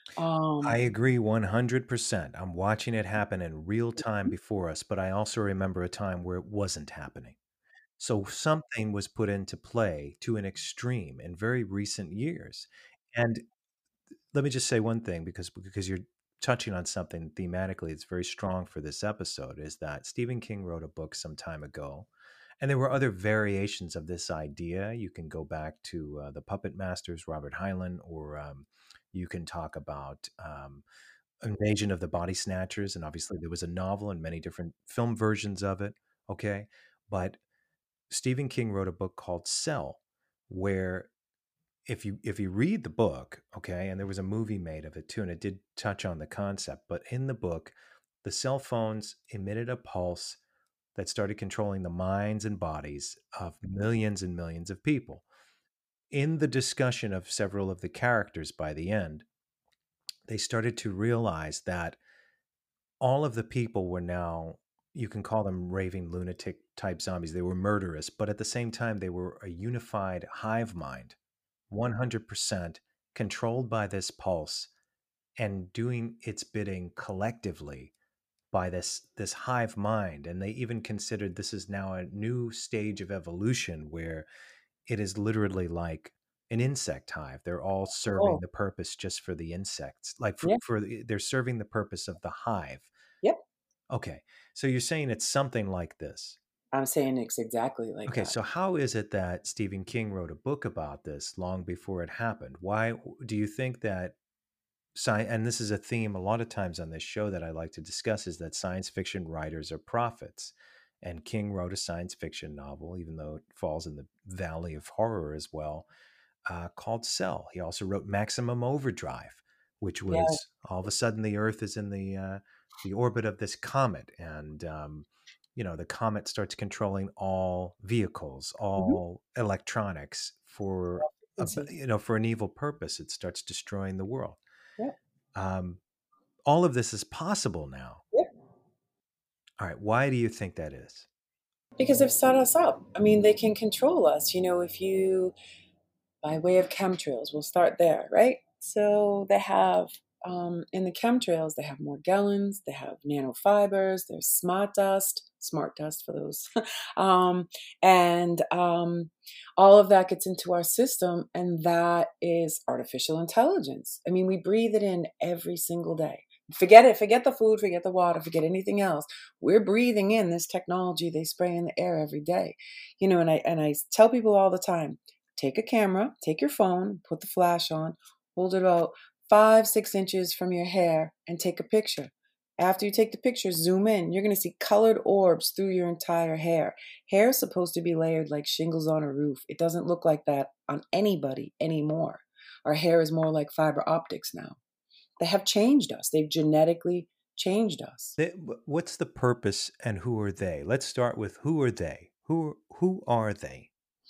Um, I agree one hundred percent. I'm watching it happen in real time Mhm. before us, but I also remember a time where it wasn't happening. So something was put into play to an extreme in very recent years. And let me just say one thing, because because you're touching on something thematically that's very strong for this episode, is that Stephen King wrote a book some time ago, and there were other variations of this idea. You can go back to uh, the Puppet Masters, Robert Heinlein, or um, you can talk about um, Invasion of the Body Snatchers, and obviously there was a novel and many different film versions of it. Okay, but Stephen King wrote a book called Cell, where if you if you read the book, okay, and there was a movie made of it too, and it did touch on the concept, but in the book, the cell phones emitted a pulse that started controlling the minds and bodies of millions and millions of people. In the discussion of several of the characters by the end, they started to realize that all of the people were now, you can call them raving lunatic type zombies. They were murderous, but at the same time, they were a unified hive mind, one hundred percent controlled by this pulse and doing its bidding collectively by this this hive mind. And they even considered this is now a new stage of evolution where it is literally like an insect hive. They're all serving Oh. the purpose just for the insects. Like for, Yeah. for the, they're serving the purpose of the hive. Yep. Okay. So you're saying it's something like this. I'm saying it's exactly like Okay, that. so how is it that Stephen King wrote a book about this long before it happened? Why do you think that science, and this is a theme a lot of times on this show that I like to discuss, is that science fiction writers are prophets. And King wrote a science fiction novel, even though it falls in the valley of horror as well, uh, called Cell. He also wrote Maximum Overdrive, which was Yeah. all of a sudden the Earth is in the uh, the orbit of this comet, and um, you know, the comet starts controlling all vehicles, all mm-hmm. electronics for, a, you know, for an evil purpose. It starts destroying the world. Yeah. Um, all of this is possible now. Yeah. All right. Why do you think that is? Because they've set us up. I mean, they can control us. You know, if you, by way of chemtrails, we'll start there, right? So they have, Um, in the chemtrails, they have Morgellons, they have nanofibers, there's smart dust, smart dust for those, um, and um, all of that gets into our system, and that is artificial intelligence. I mean, we breathe it in every single day. Forget it, forget the food, forget the water, forget anything else. We're breathing in this technology they spray in the air every day. You know, and I and I tell people all the time, take a camera, take your phone, put the flash on, hold it about five, six inches from your hair and take a picture. After you take the picture, zoom in. You're going to see colored orbs through your entire hair. Hair is supposed to be layered like shingles on a roof. It doesn't look like that on anybody anymore. Our hair is more like fiber optics now. They have changed us. They've genetically changed us. What's the purpose and who are they? Let's start with who are they? Who who are they?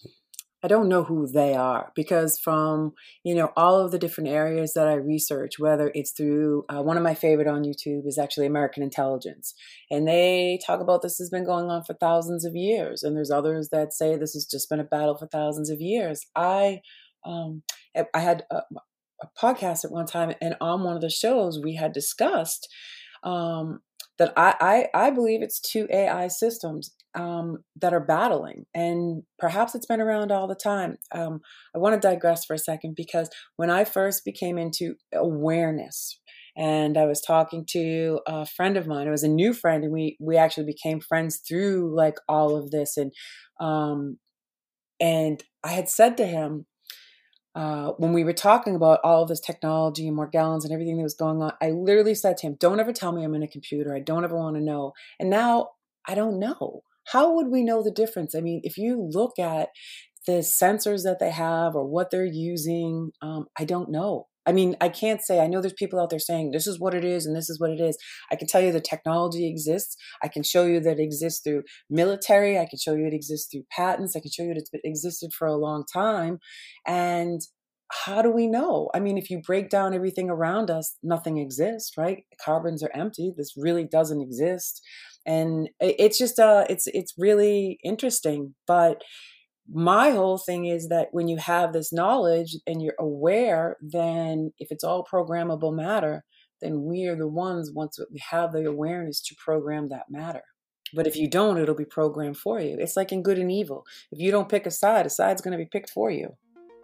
I don't know who they are because from, you know, all of the different areas that I research, whether it's through uh, one of my favorite on YouTube is actually American Intelligence. And they talk about this has been going on for thousands of years. And there's others that say this has just been a battle for thousands of years. I, um, I had a, a podcast at one time, and on one of the shows we had discussed um, that I, I, I believe it's two A I systems um, that are battling, and perhaps it's been around all the time. Um, I want to digress for a second because when I first became into awareness, and I was talking to a friend of mine, it was a new friend, and we we actually became friends through like all of this, and um, and I had said to him, Uh, when we were talking about all of this technology and Morgellons and everything that was going on, I literally said to him, don't ever tell me I'm in a computer. I don't ever want to know. And now I don't know. How would we know the difference? I mean, if you look at the sensors that they have or what they're using, um, I don't know. I mean, I can't say, I know there's people out there saying this is what it is and this is what it is. I can tell you the technology exists. I can show you that it exists through military. I can show you it exists through patents. I can show you that it's existed for a long time. And how do we know? I mean, if you break down everything around us, nothing exists, right? Carbons are empty. This really doesn't exist. And it's just, uh, it's, it's really interesting. But my whole thing is that when you have this knowledge and you're aware, then if it's all programmable matter, then we are the ones, once we have the awareness, to program that matter. But if you don't, it'll be programmed for you. It's like in good and evil. If you don't pick a side, a side's going to be picked for you.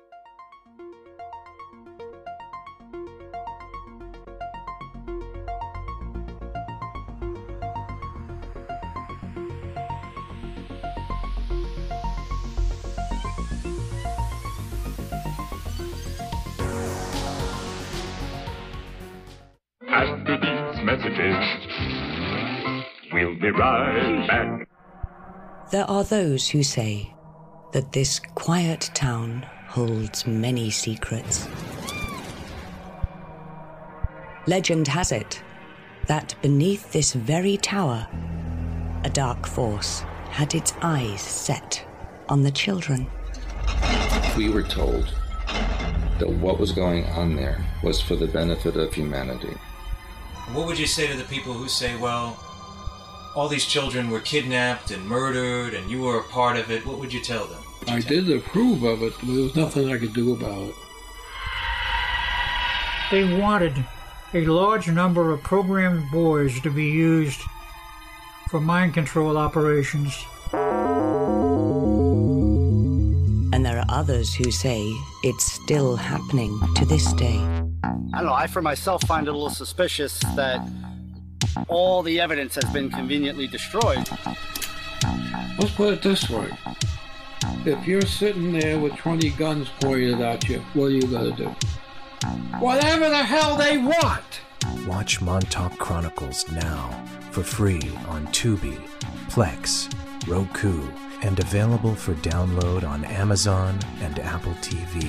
After these messages, we'll be right back. There are those who say that this quiet town holds many secrets. Legend has it that beneath this very tower, a dark force had its eyes set on the children. We were told that what was going on there was for the benefit of humanity. What would you say to the people who say, well, all these children were kidnapped and murdered and you were a part of it? What would you tell them? I did approve of it, but there was nothing I could do about it. They wanted a large number of programmed boys to be used for mind control operations. And there are others who say it's still happening to this day. I don't know, I for myself find it a little suspicious that all the evidence has been conveniently destroyed. Let's put it this way. If you're sitting there with twenty guns pointed at you, what are you going to do? Whatever the hell they want! Watch Montauk Chronicles now for free on Tubi, Plex, Roku, and available for download on Amazon and Apple T V.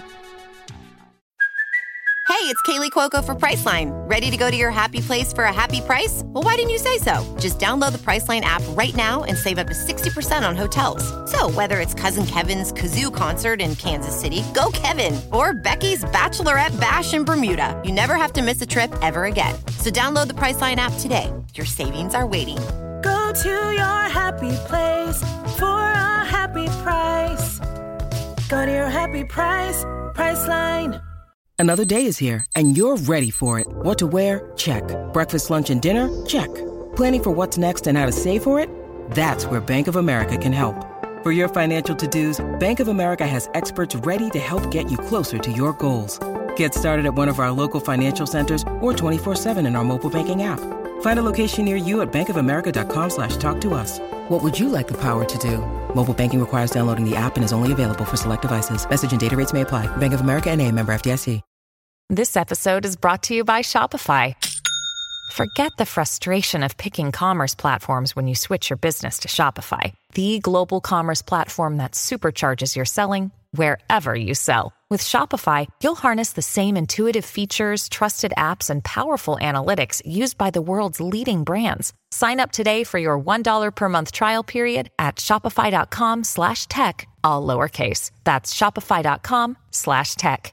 Hey, it's Kaylee Cuoco for Priceline. Ready to go to your happy place for a happy price? Well, why didn't you say so? Just download the Priceline app right now and save up to sixty percent on hotels. So whether it's Cousin Kevin's Kazoo Concert in Kansas City, go Kevin, or Becky's Bachelorette Bash in Bermuda, you never have to miss a trip ever again. So download the Priceline app today. Your savings are waiting. Go to your happy place for a happy price. Go to your happy price, Priceline. Another day is here, and you're ready for it. What to wear? Check. Breakfast, lunch, and dinner? Check. Planning for what's next and how to save for it? That's where Bank of America can help. For your financial to-dos, Bank of America has experts ready to help get you closer to your goals. Get started at one of our local financial centers or twenty-four seven in our mobile banking app. Find a location near you at bankofamerica.com slash talk to us. What would you like the power to do? Mobile banking requires downloading the app and is only available for select devices. Message and data rates may apply. Bank of America N A, member F D I C. This episode is brought to you by Shopify. Forget the frustration of picking commerce platforms when you switch your business to Shopify, the global commerce platform that supercharges your selling wherever you sell. With Shopify, you'll harness the same intuitive features, trusted apps, and powerful analytics used by the world's leading brands. Sign up today for your one dollar per month trial period at shopify.com slash tech, all lowercase. That's shopify.com slash tech.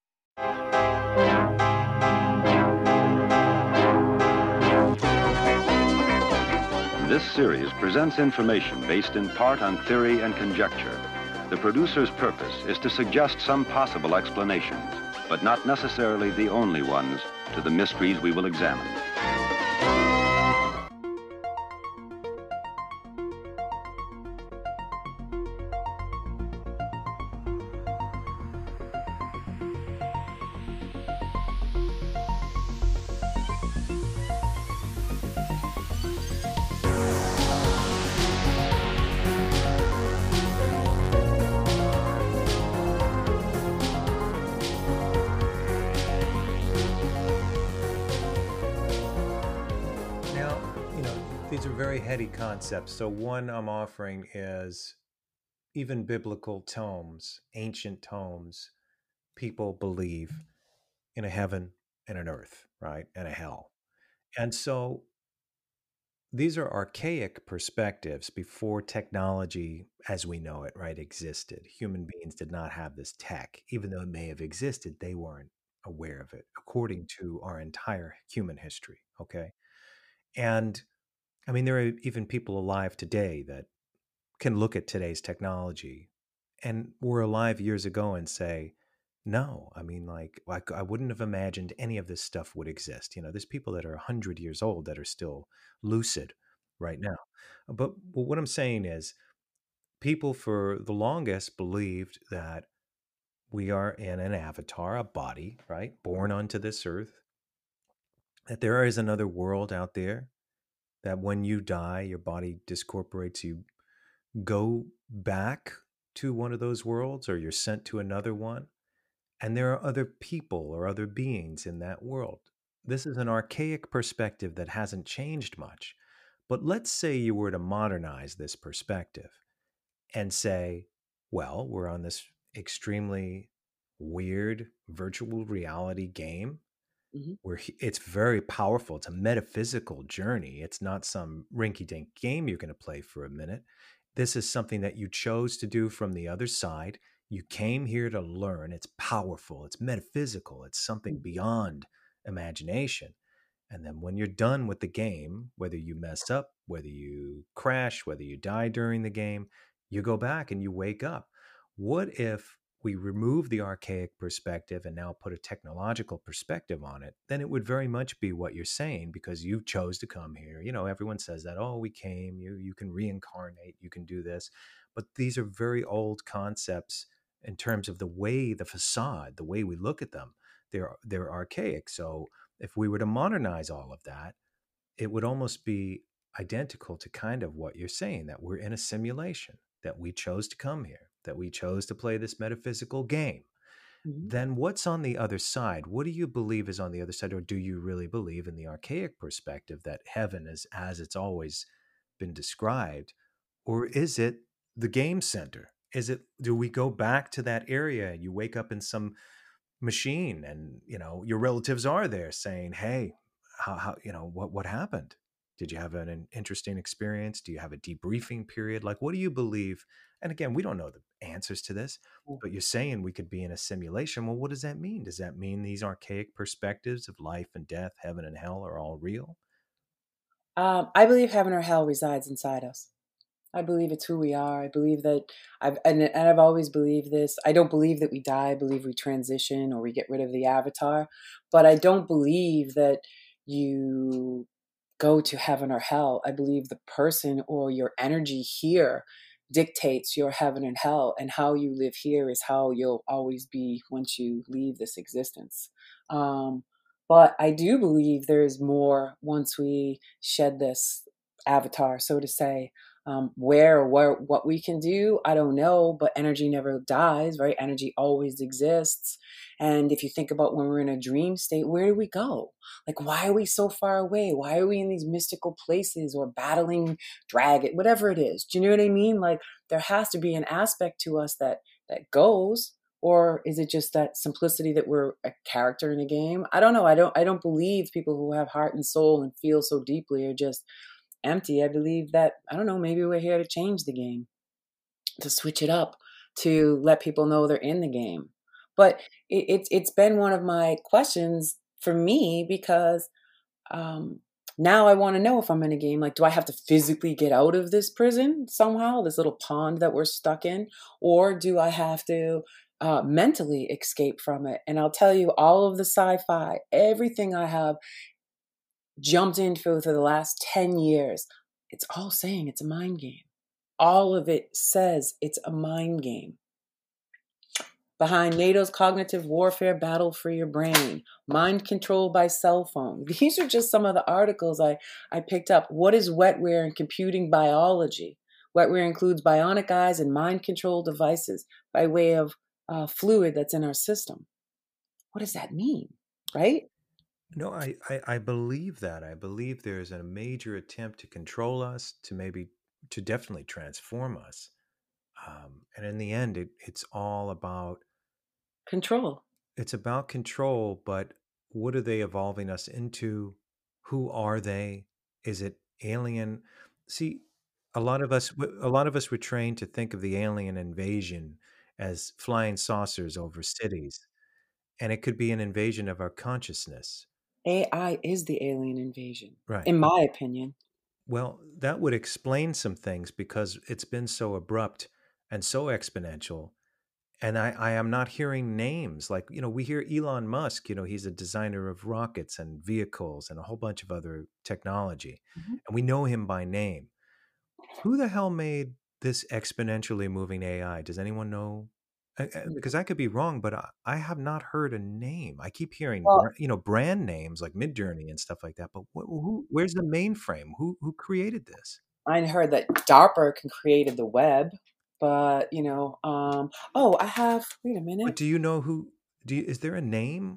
This series presents information based in part on theory and conjecture. The producer's purpose is to suggest some possible explanations, but not necessarily the only ones, to the mysteries we will examine. Heady concepts. So one I'm offering is even biblical tomes, ancient tomes, people believe in a heaven and an earth, right? And a hell. And so these are archaic perspectives before technology as we know it, right, existed. Human beings did not have this tech. Even though it may have existed, they weren't aware of it, according to our entire human history, okay? And I mean, there are even people alive today that can look at today's technology and were alive years ago and say, no, I mean, like, I, I wouldn't have imagined any of this stuff would exist. You know, there's people that are one hundred years old that are still lucid right now. But, but what I'm saying is people for the longest believed that we are in an avatar, a body, right, born onto this earth, that there is another world out there, that when you die, your body discorporates, you go back to one of those worlds or you're sent to another one. And there are other people or other beings in that world. This is an archaic perspective that hasn't changed much. But let's say you were to modernize this perspective and say, well, we're on this extremely weird virtual reality game. Mm-hmm. Where it's very powerful. It's a metaphysical journey. It's not some rinky-dink game you're going to play for a minute. This is something that you chose to do from the other side. You came here to learn. It's powerful. It's metaphysical. It's something beyond imagination. And then when you're done with the game, whether you mess up, whether you crash, whether you die during the game, you go back and you wake up. What if we remove the archaic perspective and now put a technological perspective on it, then it would very much be what you're saying, because you chose to come here. You know, everyone says that, oh, we came, you you can reincarnate, you can do this. But these are very old concepts in terms of the way, the facade, the way we look at them. They're they're archaic. So if we were to modernize all of that, it would almost be identical to kind of what you're saying, that we're in a simulation, that we chose to come here, that we chose to play this metaphysical game. Mm-hmm. Then what's on the other side? What do you believe is on the other side? Or do you really believe in the archaic perspective that heaven is as it's always been described? Or is it the game center? Is it, do we go back to that area? You wake up in some machine and, you know, your relatives are there saying, hey, how, how you know, what, what happened? Did you have an, an interesting experience? Do you have a debriefing period? Like, what do you believe? And again, we don't know the answers to this, but you're saying we could be in a simulation. Well, what does that mean? Does that mean these archaic perspectives of life and death, heaven and hell are all real? Um, I believe heaven or hell resides inside us. I believe it's who we are. I believe that I've, and, and I've always believed this. I don't believe that we die. I believe we transition or we get rid of the avatar, but I don't believe that you go to heaven or hell. I believe the person or your energy here dictates your heaven and hell, and how you live here is how you'll always be once you leave this existence. Um, but I do believe there is more once we shed this avatar, so to say. Um, where or where, what we can do, I don't know, but energy never dies, right? Energy always exists. And if you think about when we're in a dream state, where do we go? Like, why are we so far away? Why are we in these mystical places or battling dragon, whatever it is? Do you know what I mean? Like, there has to be an aspect to us that, that goes, or is it just that simplicity that we're a character in a game? I don't know. I don't, I don't believe people who have heart and soul and feel so deeply are just empty. I believe that, I don't know, maybe we're here to change the game, to switch it up, to let people know they're in the game. But it, it's it's been one of my questions for me, because um, now I want to know if I'm in a game. Like, do I have to physically get out of this prison somehow, this little pond that we're stuck in? Or do I have to uh, mentally escape from it? And I'll tell you, all of the sci-fi, everything I have jumped into for the last ten years, it's all saying it's a mind game. All of it says it's a mind game. Behind NATO's cognitive warfare battle for your brain, mind control by cell phone. These are just some of the articles I, I picked up. What is wetware and computing biology? Wetware includes bionic eyes and mind control devices by way of uh, fluid that's in our system. What does that mean, right? No, I, I, I believe that. I believe there's a major attempt to control us, to maybe, to definitely transform us. Um, and in the end, it, it's all about control. It's about control, but what are they evolving us into? Who are they? Is it alien? See, a lot of us, a lot of us were trained to think of the alien invasion as flying saucers over cities, and it could be an invasion of our consciousness. A I is the alien invasion, right? In my opinion. Well, that would explain some things, because it's been so abrupt and so exponential. And I, I am not hearing names. Like, you know, we hear Elon Musk, you know, he's a designer of rockets and vehicles and a whole bunch of other technology. Mm-hmm. And we know him by name. Who the hell made this exponentially moving A I? Does anyone know? Because I could be wrong, but I, I have not heard a name. I keep hearing, well, you know, brand names like Midjourney and stuff like that. But wh- who, where's the mainframe? Who who created this? I heard that DARPA created the web, but you know, um, oh, I have. Wait a minute. But do you know who? Do you, is there a name?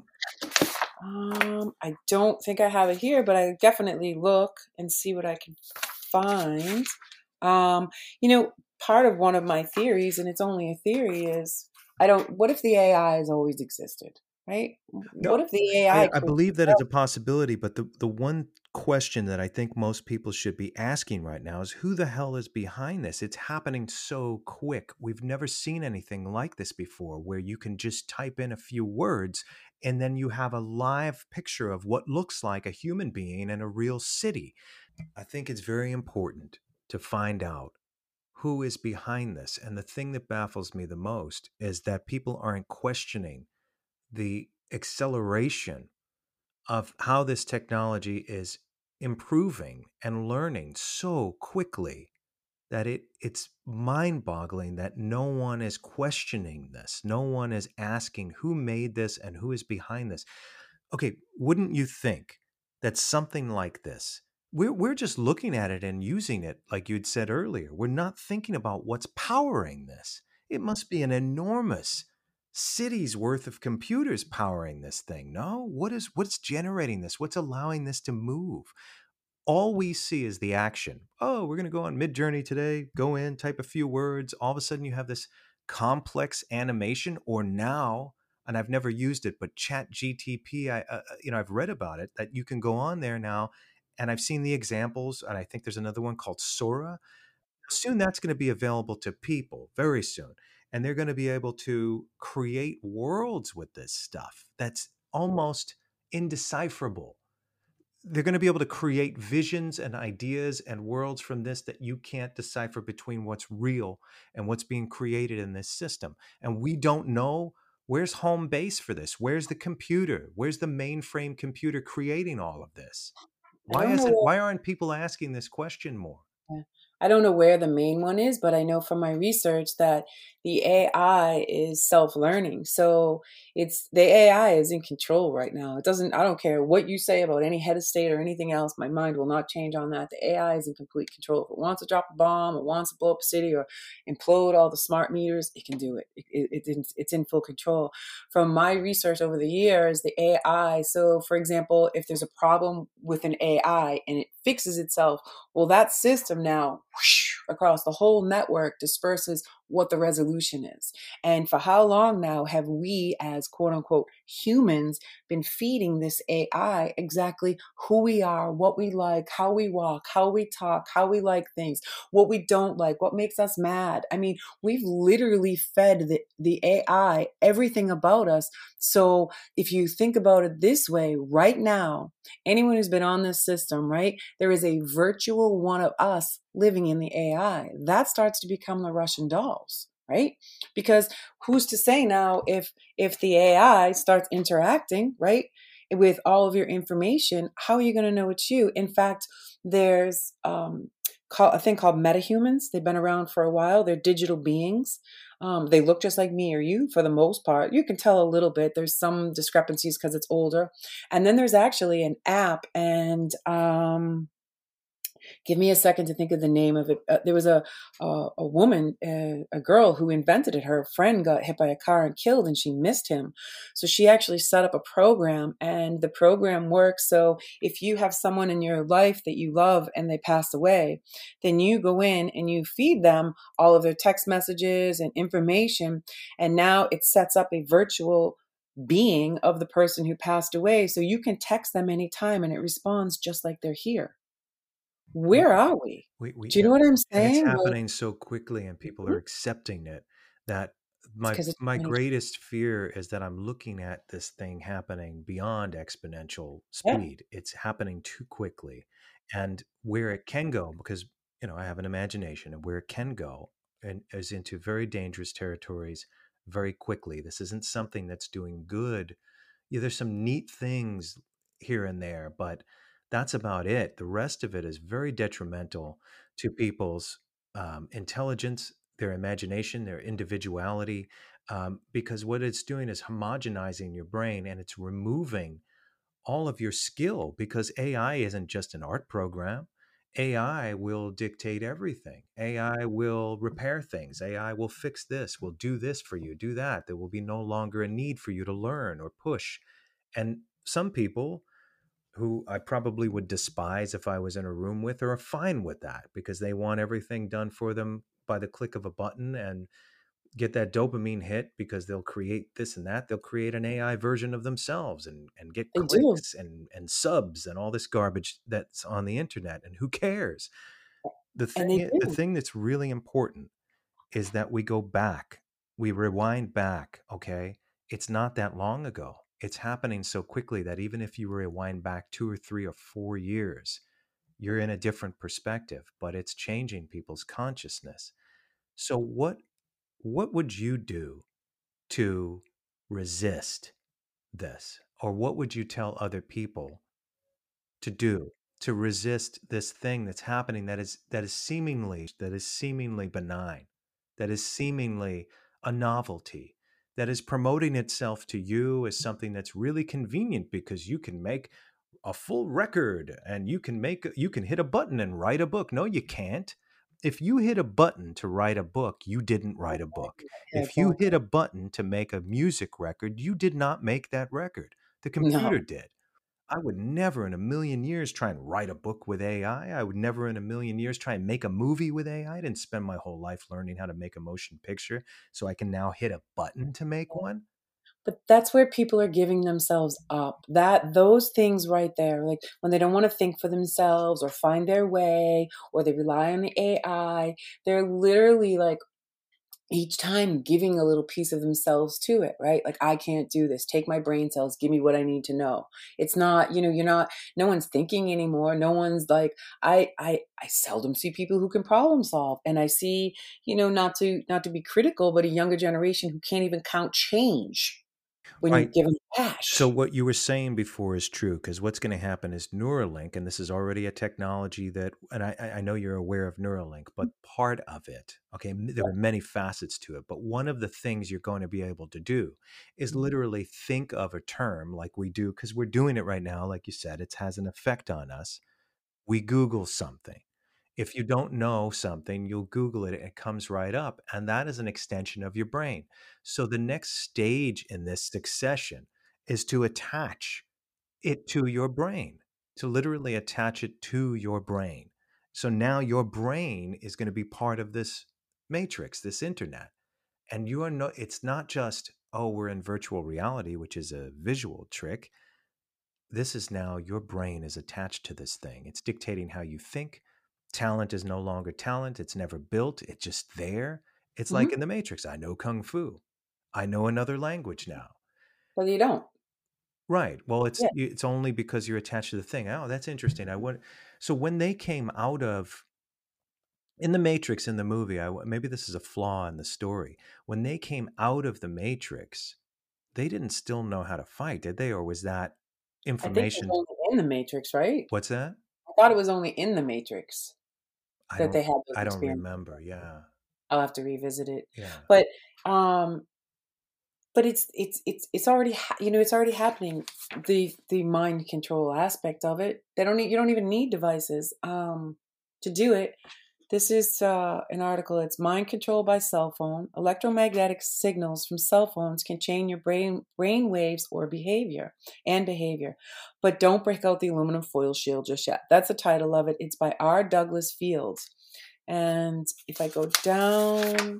Um, I don't think I have it here, but I definitely look and see what I can find. Um, you know, part of one of my theories, and it's only a theory, is I don't. What if the A I has always existed? Right? No, what if the A I? I, I believe that is a possibility, but the, the one question that I think most people should be asking right now is, who the hell is behind this? It's happening so quick. We've never seen anything like this before, where you can just type in a few words and then you have a live picture of what looks like a human being in a real city. I think it's very important to find out who is behind this. And the thing that baffles me the most is that people aren't questioning the acceleration of how this technology is improving and learning so quickly that it it's mind-boggling that no one is questioning this. No one is asking who made this and who is behind this. Okay, wouldn't you think that something like this, we're we're just looking at it and using it like you'd said earlier. We're not thinking about what's powering this. It must be an enormous city's worth of computers powering this thing. No? What is what's generating this? What's allowing this to move? All we see is the action. Oh, we're going to go on Midjourney today, go in, type a few words. All of a sudden you have this complex animation, or now, and I've never used it, but Chat G T P, I, uh, you know, I've read about it, that you can go on there now, and I've seen the examples, and I think there's another one called Sora. Soon that's going to be available to people, very soon. And they're going to be able to create worlds with this stuff that's almost indecipherable. They're going to be able to create visions and ideas and worlds from this that you can't decipher between what's real and what's being created in this system. And we don't know, where's home base for this? Where's the computer? Where's the mainframe computer creating all of this? Why isn't, why aren't people asking this question more? Yeah. I don't know where the main one is, but I know from my research that the A I is self-learning. So it's the A I is in control right now. It doesn't, I don't care what you say about any head of state or anything else. My mind will not change on that. The A I is in complete control. If it wants to drop a bomb, it wants to blow up a city or implode all the smart meters, it can do it. It, it, it it's, it's in full control. From my research over the years, the A I, so for example, if there's a problem with an A I and it fixes itself, well, that system now whoosh, across the whole network disperses what the resolution is. And for how long now have we as quote unquote humans been feeding this A I exactly who we are, what we like, how we walk, how we talk, how we like things, what we don't like, what makes us mad. I mean, we've literally fed the, the A I everything about us. So if you think about it this way, right now, anyone who's been on this system, right, there is a virtual one of us living in the A I. That starts to become the Russian dolls, right? Because who's to say now if if the A I starts interacting, right, with all of your information, how are you going to know it's you? In fact, there's um, call, a thing called metahumans. They've been around for a while. They're digital beings. Um, they look just like me or you for the most part. You can tell a little bit. There's some discrepancies because it's older. And then there's actually an app, and um, give me a second to think of the name of it. Uh, there was a a, a woman, uh, a girl who invented it. Her friend got hit by a car and killed, and she missed him. So she actually set up a program, and the program works. So if you have someone in your life that you love and they pass away, then you go in and you feed them all of their text messages and information. And now it sets up a virtual being of the person who passed away. So you can text them anytime and it responds just like they're here. Where are we? We, we, Do you know what I'm saying? And it's happening like, so quickly, and people mm-hmm. are accepting it. That my my greatest fear is that I'm looking at this thing happening beyond exponential speed. Yeah. It's happening too quickly, and where it can go, because you know I have an imagination, and where it can go, and is into very dangerous territories very quickly. This isn't something that's doing good. Yeah, there's some neat things here and there, but that's about it. The rest of it is very detrimental to people's um, intelligence, their imagination, their individuality, um, because what it's doing is homogenizing your brain, and it's removing all of your skill, because A I isn't just an art program. A I will dictate everything. A I will repair things. A I will fix this, will do this for you, do that. There will be no longer a need for you to learn or push. And some people who I probably would despise if I was in a room with are fine with that, because they want everything done for them by the click of a button and get that dopamine hit, because they'll create this and that. They'll create an A I version of themselves and, and get they clicks and, and subs and all this garbage that's on the internet. And who cares? The thing, the thing that's really important is that we go back, we rewind back. Okay. It's not that long ago. It's happening so quickly that even if you rewind back two or three or four years, you're in a different perspective, but it's changing people's consciousness. So what what would you do to resist this? Or what would you tell other people to do to resist this thing that's happening that is that is seemingly that is seemingly benign, that is seemingly a novelty, that is promoting itself to you as something that's really convenient because you can make a full record and you can make you can hit a button and write a book. No, you can't. If you hit a button to write a book, you didn't write a book. If you hit a button to make a music record, you did not make that record. The computer No. did. I would never in a million years try and write a book with A I. I would never in a million years try and make a movie with A I. I didn't spend my whole life learning how to make a motion picture so I can now hit a button to make one. But that's where people are giving themselves up. That those things right there, like when they don't want to think for themselves or find their way, or they rely on the A I, they're literally like each time giving a little piece of themselves to it, right? Like, I can't do this. Take my brain cells. Give me what I need to know. It's not, you know, you're not, no one's thinking anymore. No one's like, I, I, I seldom see people who can problem solve. And I see, you know, not to, not to be critical, but a younger generation who can't even count change when Right. you give them cash. So what you were saying before is true, because what's going to happen is Neuralink, and this is already a technology that, and I, I know you're aware of Neuralink, but part of it, okay, m- there are many facets to it, but one of the things you're going to be able to do is literally think of a term like we do, because we're doing it right now, like you said, it has an effect on us. We Google something. If you don't know something, you'll Google it and it comes right up. And that is an extension of your brain. So the next stage in this succession is to attach it to your brain, to literally attach it to your brain. So now your brain is going to be part of this matrix, this internet. And you are no, it's not just, oh, we're in virtual reality, which is a visual trick. This is now your brain is attached to this thing. It's dictating how you think. Talent is no longer talent. It's never built. It's just there. It's like Mhm. in the Matrix. I know Kung Fu. I know another language now. But you don't. Right. Well, it's Yeah. it's only because you're attached to the thing. Oh, that's interesting. I would. So when they came out of in the Matrix in the movie, I maybe this is a flaw in the story. When they came out of the Matrix, they didn't still know how to fight, did they? Or was that I think it information? was only in the Matrix, right? What's that? I thought it was only in the Matrix I that don't. they had those I don't experiences. remember. Yeah. I'll have to revisit it. Yeah. But um but it's it's it's it's already ha- you know it's already happening, the the mind control aspect of it. They don't need, you don't even need devices um to do it. This is uh, an article. It's mind control by cell phone. Electromagnetic signals from cell phones can change your brain brain waves or behavior and behavior, but don't break out the aluminum foil shield just yet. That's the title of it. It's by R. Douglas Fields. And if I go down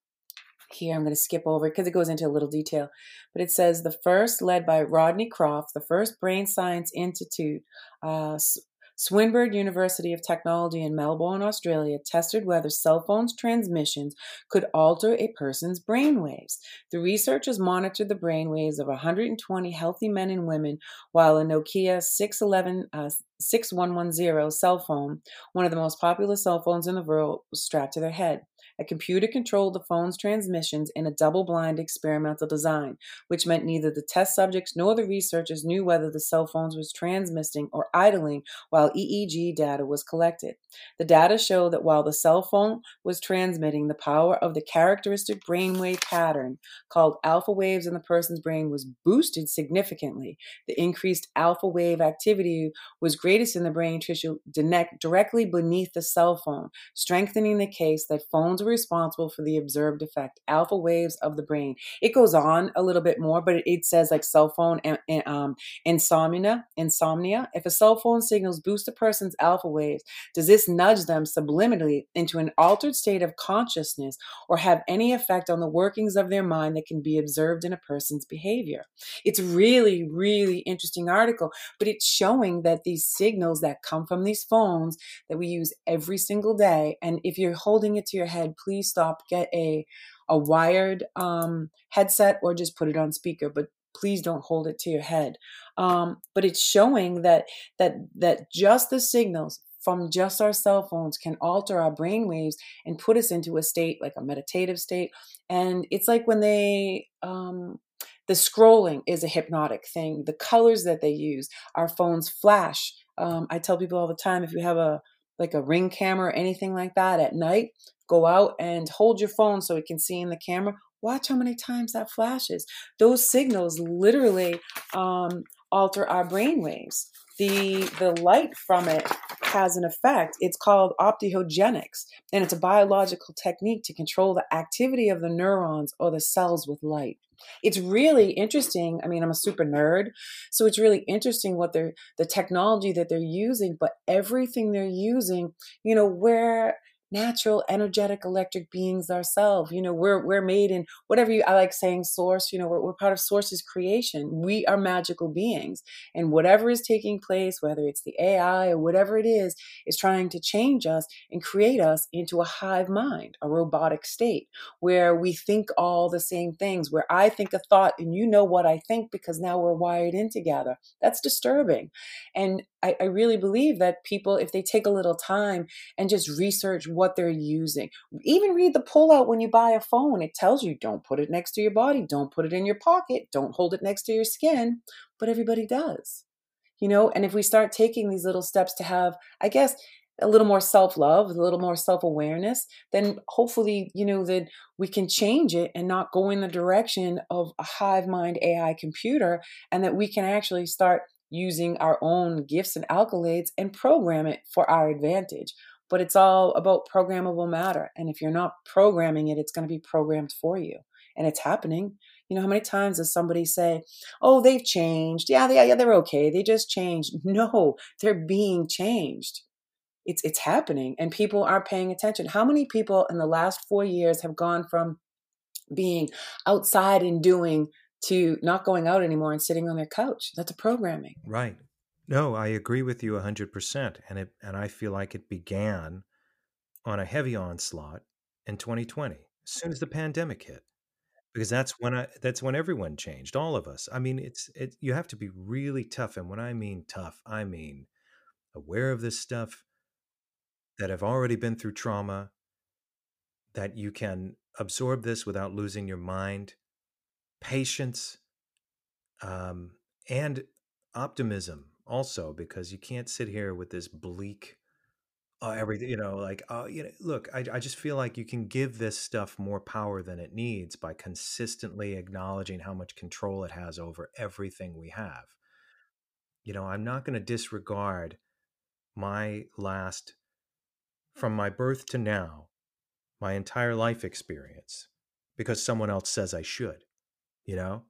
here, I'm going to skip over it because it goes into a little detail. But it says the first, led by Rodney Croft, the first Brain Science Institute, uh, Swinburne University of Technology in Melbourne, Australia, tested whether cell phones transmissions could alter a person's brainwaves. The researchers monitored the brainwaves of one hundred twenty healthy men and women while a Nokia six eleven, uh, six one one zero cell phone, one of the most popular cell phones in the world, was strapped to their head. A computer controlled the phone's transmissions in a double-blind experimental design, which meant neither the test subjects nor the researchers knew whether the cell phones was transmitting or idling while E E G data was collected. The data showed that while the cell phone was transmitting, the power of the characteristic brainwave pattern called alpha waves in the person's brain was boosted significantly. The increased alpha wave activity was greatest in the brain tissue directly beneath the cell phone, strengthening the case that phones were responsible for the observed effect, alpha waves of the brain. It goes on a little bit more, but it, it says like cell phone and, and um, insomnia, insomnia. If a cell phone signals boost a person's alpha waves, does this nudge them subliminally into an altered state of consciousness or have any effect on the workings of their mind that can be observed in a person's behavior? It's really, really interesting article, but it's showing that these signals that come from these phones that we use every single day, and if you're holding it to your head, please stop, get a a wired um, headset or just put it on speaker, but please don't hold it to your head. Um, but it's showing that that that just the signals from just our cell phones can alter our brain waves and put us into a state like a meditative state. And it's like when they, um, the scrolling is a hypnotic thing. The colors that they use, our phones flash. Um, I tell people all the time, if you have a like a Ring camera or anything like that at night, go out and hold your phone so it can see in the camera. Watch how many times that flashes. Those signals literally um, alter our brain waves. The, the light from it has an effect. It's called optogenetics, and it's a biological technique to control the activity of the neurons or the cells with light. It's really interesting. I mean, I'm a super nerd, so it's really interesting what they're, the technology that they're using, but everything they're using, you know, we're natural, energetic, electric beings ourselves. You know, we're we're made in whatever you, I like saying source, you know, we're, we're part of source's creation. We are magical beings. And whatever is taking place, whether it's the A I or whatever it is, is trying to change us and create us into a hive mind, a robotic state where we think all the same things, where I think a thought and you know what I think because now we're wired in together. That's disturbing. And I, I really believe that people, if they take a little time and just research what they're using, even read the pullout when you buy a phone, it tells you don't put it next to your body, don't put it in your pocket, don't hold it next to your skin, but everybody does, you know. And if we start taking these little steps to have, I guess, a little more self-love, a little more self-awareness, then hopefully, you know, that we can change it and not go in the direction of a hive mind A I computer, and that we can actually start using our own gifts and accolades and program it for our advantage. But it's all about programmable matter. And if you're not programming it, it's going to be programmed for you. And it's happening. You know, how many times does somebody say, oh, they've changed. Yeah, they, yeah, they're okay. They just changed. No, they're being changed. It's, it's happening. And people aren't paying attention. How many people in the last four years have gone from being outside and doing to not going out anymore and sitting on their couch? That's a programming. Right. No, I agree with you one hundred percent. And it and I feel like it began on a heavy onslaught in twenty twenty, as soon as the pandemic hit. Because that's when I that's when everyone changed, all of us. I mean, it's it you have to be really tough. And when I mean tough, I mean aware of this stuff, that have already been through trauma, that you can absorb this without losing your mind, patience, um, and optimism also, because you can't sit here with this bleak, uh, everything, you know, like, uh, you know, look, I, I just feel like you can give this stuff more power than it needs by consistently acknowledging how much control it has over everything we have. You know, I'm not going to disregard my last, from my birth to now, my entire life experience because someone else says I should. You know,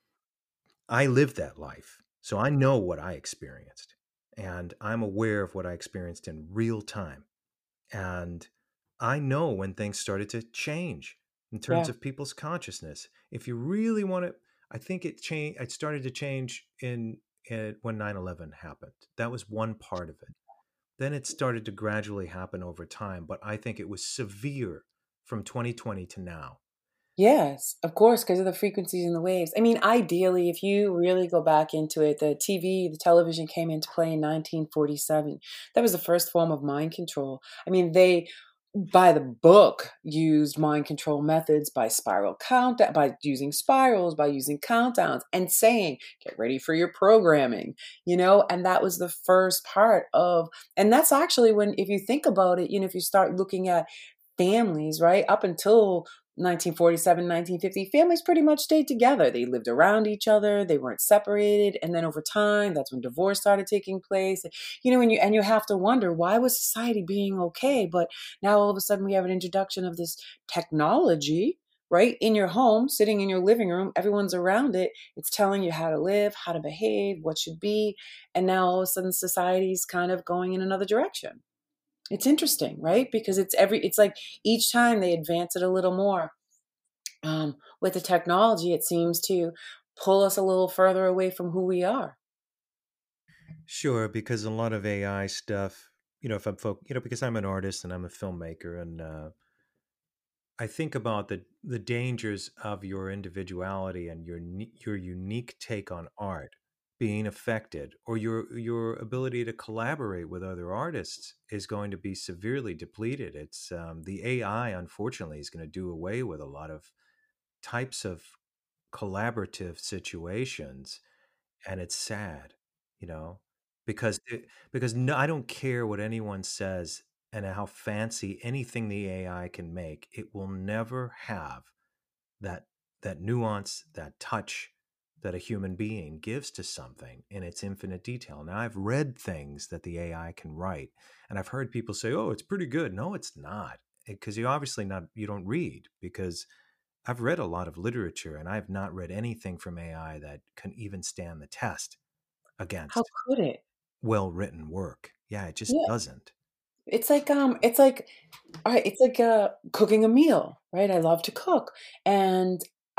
I lived that life, so I know what I experienced, and I'm aware of what I experienced in real time. And I know when things started to change in terms Yeah. of people's consciousness. If you really want to, I think it changed. It started to change in, in when nine eleven happened. That was one part of it. Then it started to gradually happen over time, but I think it was severe from twenty twenty to now. Yes, of course, because of the frequencies and the waves. I mean, ideally, if you really go back into it, the T V, the television came into play in nineteen forty-seven. That was the first form of mind control. I mean, they, by the book, used mind control methods by spiral count, by using spirals, by using countdowns, and saying, get ready for your programming, you know, and that was the first part of, and that's actually when, if you think about it, you know, if you start looking at families, right, up until nineteen forty-seven, nineteen fifty, families pretty much stayed together. They lived around each other. They weren't separated. And then over time, that's when divorce started taking place. You know, and you, and you have to wonder, why was society being okay? But now all of a sudden we have an introduction of this technology, right, in your home, sitting in your living room. Everyone's around it. It's telling you how to live, how to behave, what should be. And now all of a sudden society's kind of going in another direction. It's interesting, right? Because it's every, it's like each time they advance it a little more. Um, with the technology, it seems to pull us a little further away from who we are. Sure, because a lot of A I stuff, you know, if I'm, folk, you know, because I'm an artist and I'm a filmmaker, and uh, I think about the the dangers of your individuality and your your unique take on art being affected, or your your ability to collaborate with other artists is going to be severely depleted. It's um, the A I, unfortunately, is going to do away with a lot of types of collaborative situations, and it's sad, you know, because it, because no, I don't care what anyone says and how fancy anything the A I can make, it will never have that that nuance, that touch that a human being gives to something in its infinite detail. Now, I've read things that the A I can write, and I've heard people say, "Oh, it's pretty good." No, it's not, because you obviously not you don't read. Because I've read a lot of literature, and I've not read anything from A I that can even stand the test against How could it? well-written work. Yeah, it just Yeah. doesn't. It's like um, it's like, all right, it's like uh, cooking a meal, right? I love to cook, and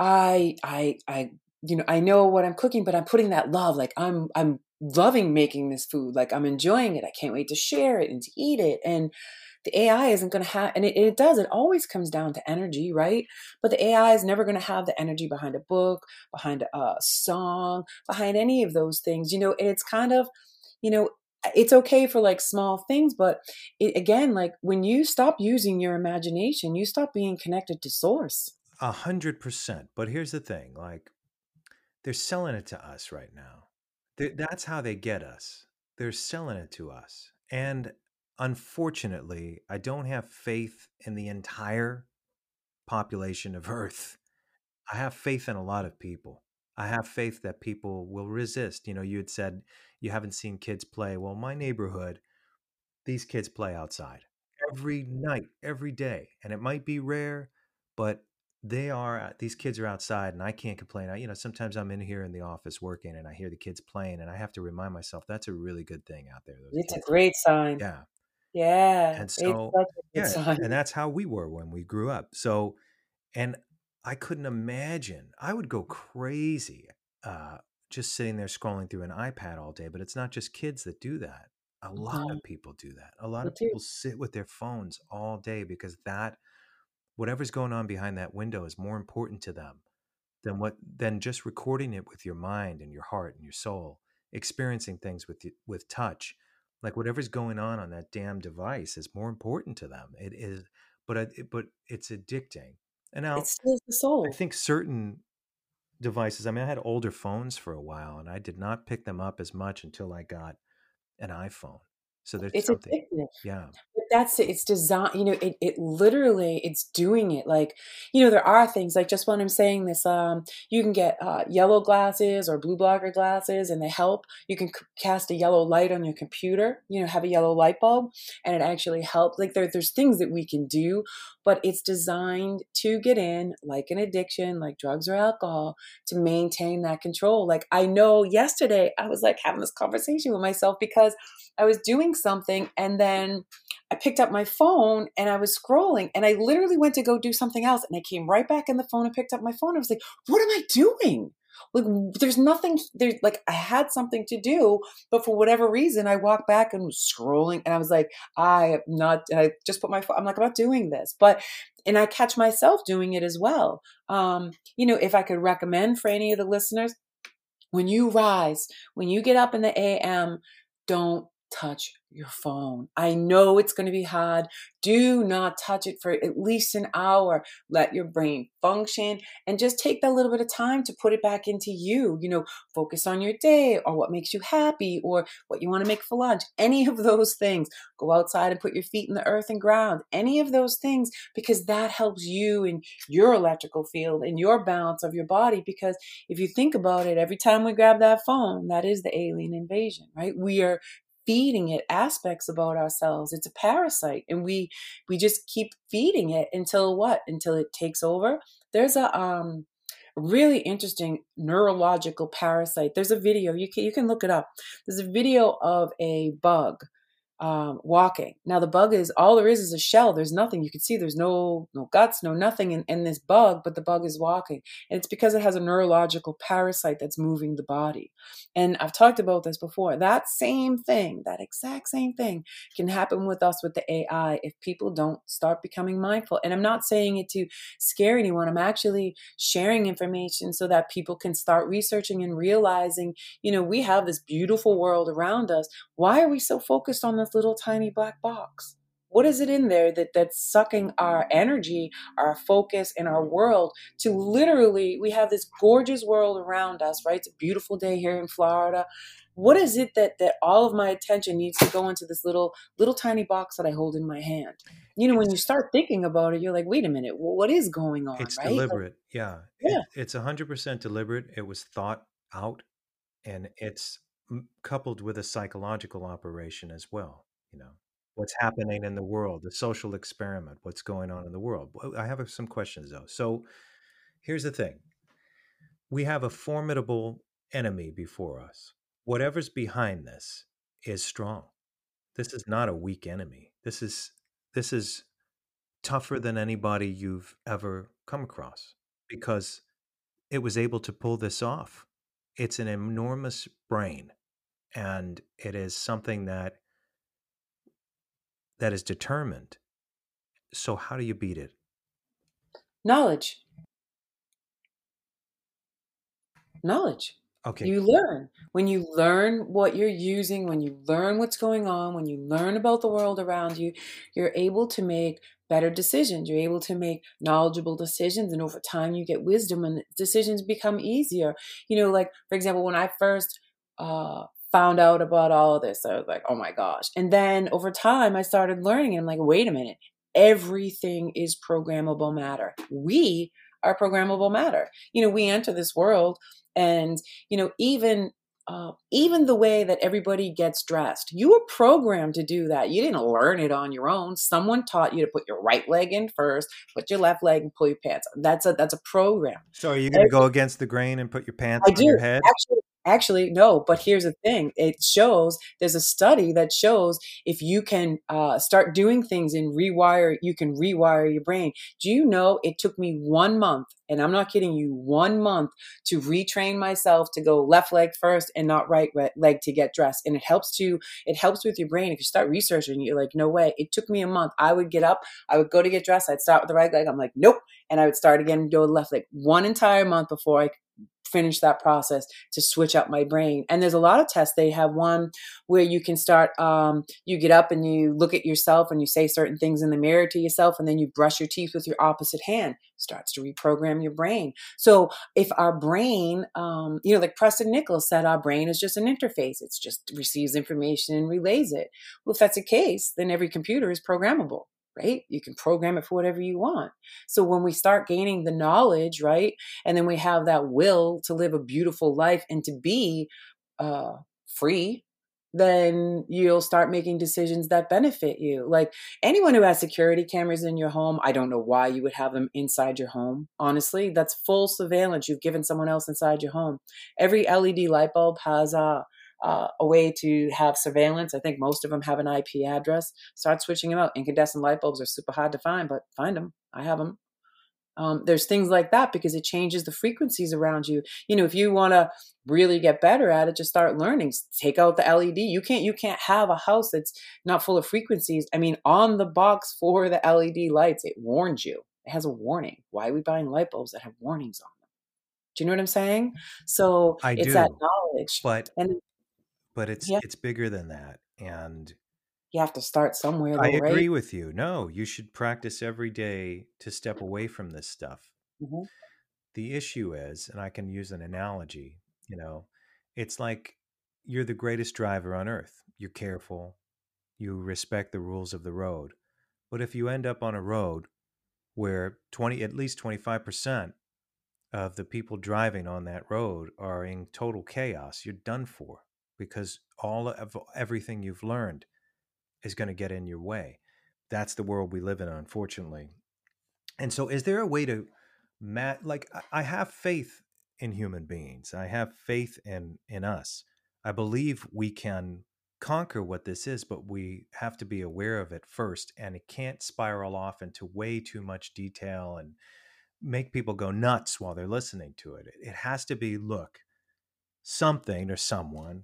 I, I, I, you know, I know what I'm cooking, but I'm putting that love. Like I'm, I'm loving making this food. Like I'm enjoying it. I can't wait to share it and to eat it. And the A I isn't going to have, and it, it does. It always comes down to energy, right? But the A I is never going to have the energy behind a book, behind a song, behind any of those things. You know, and it's kind of, you know. It's okay for like small things, but it, again, like when you stop using your imagination, you stop being connected to source. A hundred percent. But here's the thing, like they're selling it to us right now. They, that's how they get us. They're selling it to us. And unfortunately, I don't have faith in the entire population of Earth. I have faith in a lot of people. I have faith that people will resist. You know, you had said you haven't seen kids play. Well, my neighborhood, these kids play outside every night, every day. And it might be rare, but they are, these kids are outside, and I can't complain. I, you know, sometimes I'm in here in the office working and I hear the kids playing, and I have to remind myself that's a really good thing out there. Those It's kids. a great sign. Yeah. Yeah. And It's so, such a good yeah, sign. and that's how we were when we grew up. So, and I couldn't imagine, I would go crazy uh, just sitting there scrolling through an iPad all day. But it's not just kids that do that. A lot Mhm. of people do that. A lot They of do. people sit with their phones all day because that, whatever's going on behind that window is more important to them than what than just recording it with your mind and your heart and your soul, experiencing things with y- with touch. Like whatever's going on on that damn device is more important to them. It is, but I- it, but it's addicting. And now It steals the I soul. think certain devices. I mean, I had older phones for a while, and I did not pick them up as much until I got an iPhone. So there's It's something, addictive. yeah. But that's it. It's designed, you know, it, it literally, it's doing it. Like, you know, there are things like just when I'm saying this, um, you can get uh, yellow glasses or blue blocker glasses, and they help. You can c- cast a yellow light on your computer, you know, have a yellow light bulb, and it actually helps. Like there, there's things that we can do, but it's designed to get in, like an addiction, like drugs or alcohol, to maintain that control. Like I know yesterday I was like having this conversation with myself because I was doing something, and then I picked up my phone and I was scrolling, and I literally went to go do something else, and I came right back in the phone and picked up my phone. I was like, what am I doing? Like there's nothing there's like I had something to do, but for whatever reason I walked back and was scrolling, and I was like, I am not, and I just put my phone, I'm like, I'm not doing this. But and I catch myself doing it as well. Um, you know, if I could recommend for any of the listeners, when you rise, when you get up in the A M, don't touch your phone. I know it's going to be hard. Do not touch it for at least an hour. Let your brain function and just take that little bit of time to put it back into you. You know, focus on your day or what makes you happy or what you want to make for lunch. Any of those things. Go outside and put your feet in the earth and ground. Any of those things, because that helps you in your electrical field and your balance of your body. Because if you think about it, every time we grab that phone, that is the alien invasion, right? We are feeding it aspects about ourselves. It's a parasite, and we we just keep feeding it until what? Until it takes over. There's a um really interesting neurological parasite. There's a video, you can you can look it up. There's a video of a bug um, walking. Now the bug is, all there is is a shell. There's nothing. You can see there's no no guts, no nothing in, in this bug, but the bug is walking. And it's because it has a neurological parasite that's moving the body. And I've talked about this before. That same thing, that exact same thing can happen with us with the A I if people don't start becoming mindful. And I'm not saying it to scare anyone. I'm actually sharing information so that people can start researching and realizing, you know, we have this beautiful world around us. Why are we so focused on this little tiny black box? What is it in there that that's sucking our energy, our focus, and our world to literally, we have this gorgeous world around us, right? It's a beautiful day here in Florida. What is it that that all of my attention needs to go into this little little tiny box that I hold in my hand? You know, when you start thinking about it, you're like, wait a minute, well, what is going on, It's right? deliberate. Like, yeah. yeah. It, it's one hundred percent deliberate. It was thought out, and it's m- coupled with a psychological operation as well. You know, what's happening in the world, the social experiment, what's going on in the world. Well, I have some questions though. So here's the thing. We have a formidable enemy before us. Whatever's behind this is strong. This is not a weak enemy. This is this is tougher than anybody you've ever come across because it was able to pull this off. It's an enormous brain, and it is something that that is determined. So how do you beat it? Knowledge. Knowledge. Okay. You learn. When you learn what you're using, when you learn what's going on, when you learn about the world around you, you're able to make better decisions. You're able to make knowledgeable decisions. And over time, you get wisdom and decisions become easier. You know, like, for example, when I first uh, found out about all of this, I was like, oh my gosh. And then over time, I started learning. And I'm like, wait a minute. Everything is programmable matter. We are programmable matter. You know, we enter this world and, you know, even uh, even the way that everybody gets dressed, you were programmed to do that. You didn't learn it on your own. Someone taught you to put your right leg in first, put your left leg and pull your pants up. That's a, that's a program. So are you going to go against the grain and put your pants I on do. your head? Actually, actually, no. But here's the thing. It shows, there's a study that shows if you can uh, start doing things and rewire, you can rewire your brain. Do you know it took me one month, and I'm not kidding you, one month to retrain myself to go left leg first and not right leg to get dressed. And it helps to, it helps with your brain. If you start researching, you're like, no way. It took me a month. I would get up, I would go to get dressed. I'd start with the right leg. I'm like, nope. And I would start again and go to the left leg. One entire month before I finish that process to switch up my brain. And there's a lot of tests. They have one where you can start, um, you get up and you look at yourself and you say certain things in the mirror to yourself, and then you brush your teeth with your opposite hand. Starts to reprogram your brain. So if our brain, um, you know, like Preston Nichols said, our brain is just an interface. It's just receives information and relays it. Well, if that's the case, then every computer is programmable. Right? You can program it for whatever you want. So when we start gaining the knowledge, right? And then we have that will to live a beautiful life and to be uh, free, then you'll start making decisions that benefit you. Like anyone who has security cameras in your home, I don't know why you would have them inside your home. Honestly, that's full surveillance. You've given someone else inside your home. Every L E D light bulb has a Uh, a way to have surveillance. I think most of them have an I P address. Start switching them out. Incandescent light bulbs are super hard to find, but find them. I have them. Um, there's things like that because it changes the frequencies around you. You know, if you want to really get better at it, just start learning. Take out the L E D. You can't. You can't have a house that's not full of frequencies. I mean, on the box for the L E D lights, it warns you. It has a warning. Why are we buying light bulbs that have warnings on them? Do you know what I'm saying? So I it's do, that knowledge. but and but it's yeah. it's bigger than that. And You have to start somewhere, though, I agree right? with you. No, you should practice every day to step away from this stuff. hmm The issue is, and I can use an analogy, you know, it's like you're the greatest driver on earth. You're careful, you respect the rules of the road. But if you end up on a road where twenty, at least twenty-five percent of the people driving on that road are in total chaos, you're done for because all of everything you've learned is going to get in your way. That's the world we live in, unfortunately. And so is there a way to mat like I I have faith in human beings. I have faith in in us. I believe we can conquer what this is, but we have to be aware of it first, and it can't spiral off into way too much detail and make people go nuts while they're listening to it. It has to be, look, something or someone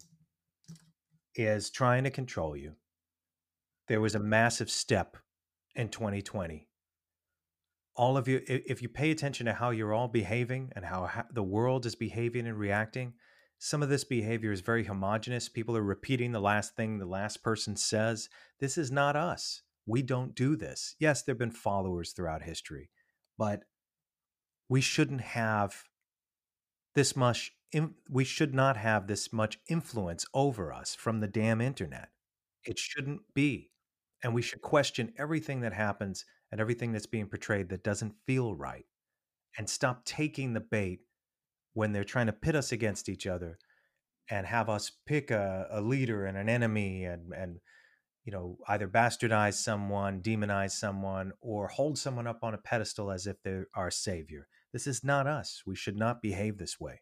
is trying to control you. There was a massive step in twenty twenty. All of you, if you pay attention to how you're all behaving and how the world is behaving and reacting, some of this behavior is very homogenous. People are repeating the last thing the last person says. This is not us. We don't do this. Yes, there have been followers throughout history, but we shouldn't have this much, we should not have this much influence over us from the damn internet. It shouldn't be. And we should question everything that happens and everything that's being portrayed that doesn't feel right, and stop taking the bait when they're trying to pit us against each other and have us pick a, a leader and an enemy and, and, you know, either bastardize someone, demonize someone, or hold someone up on a pedestal as if they're our savior. This is not us. We should not behave this way.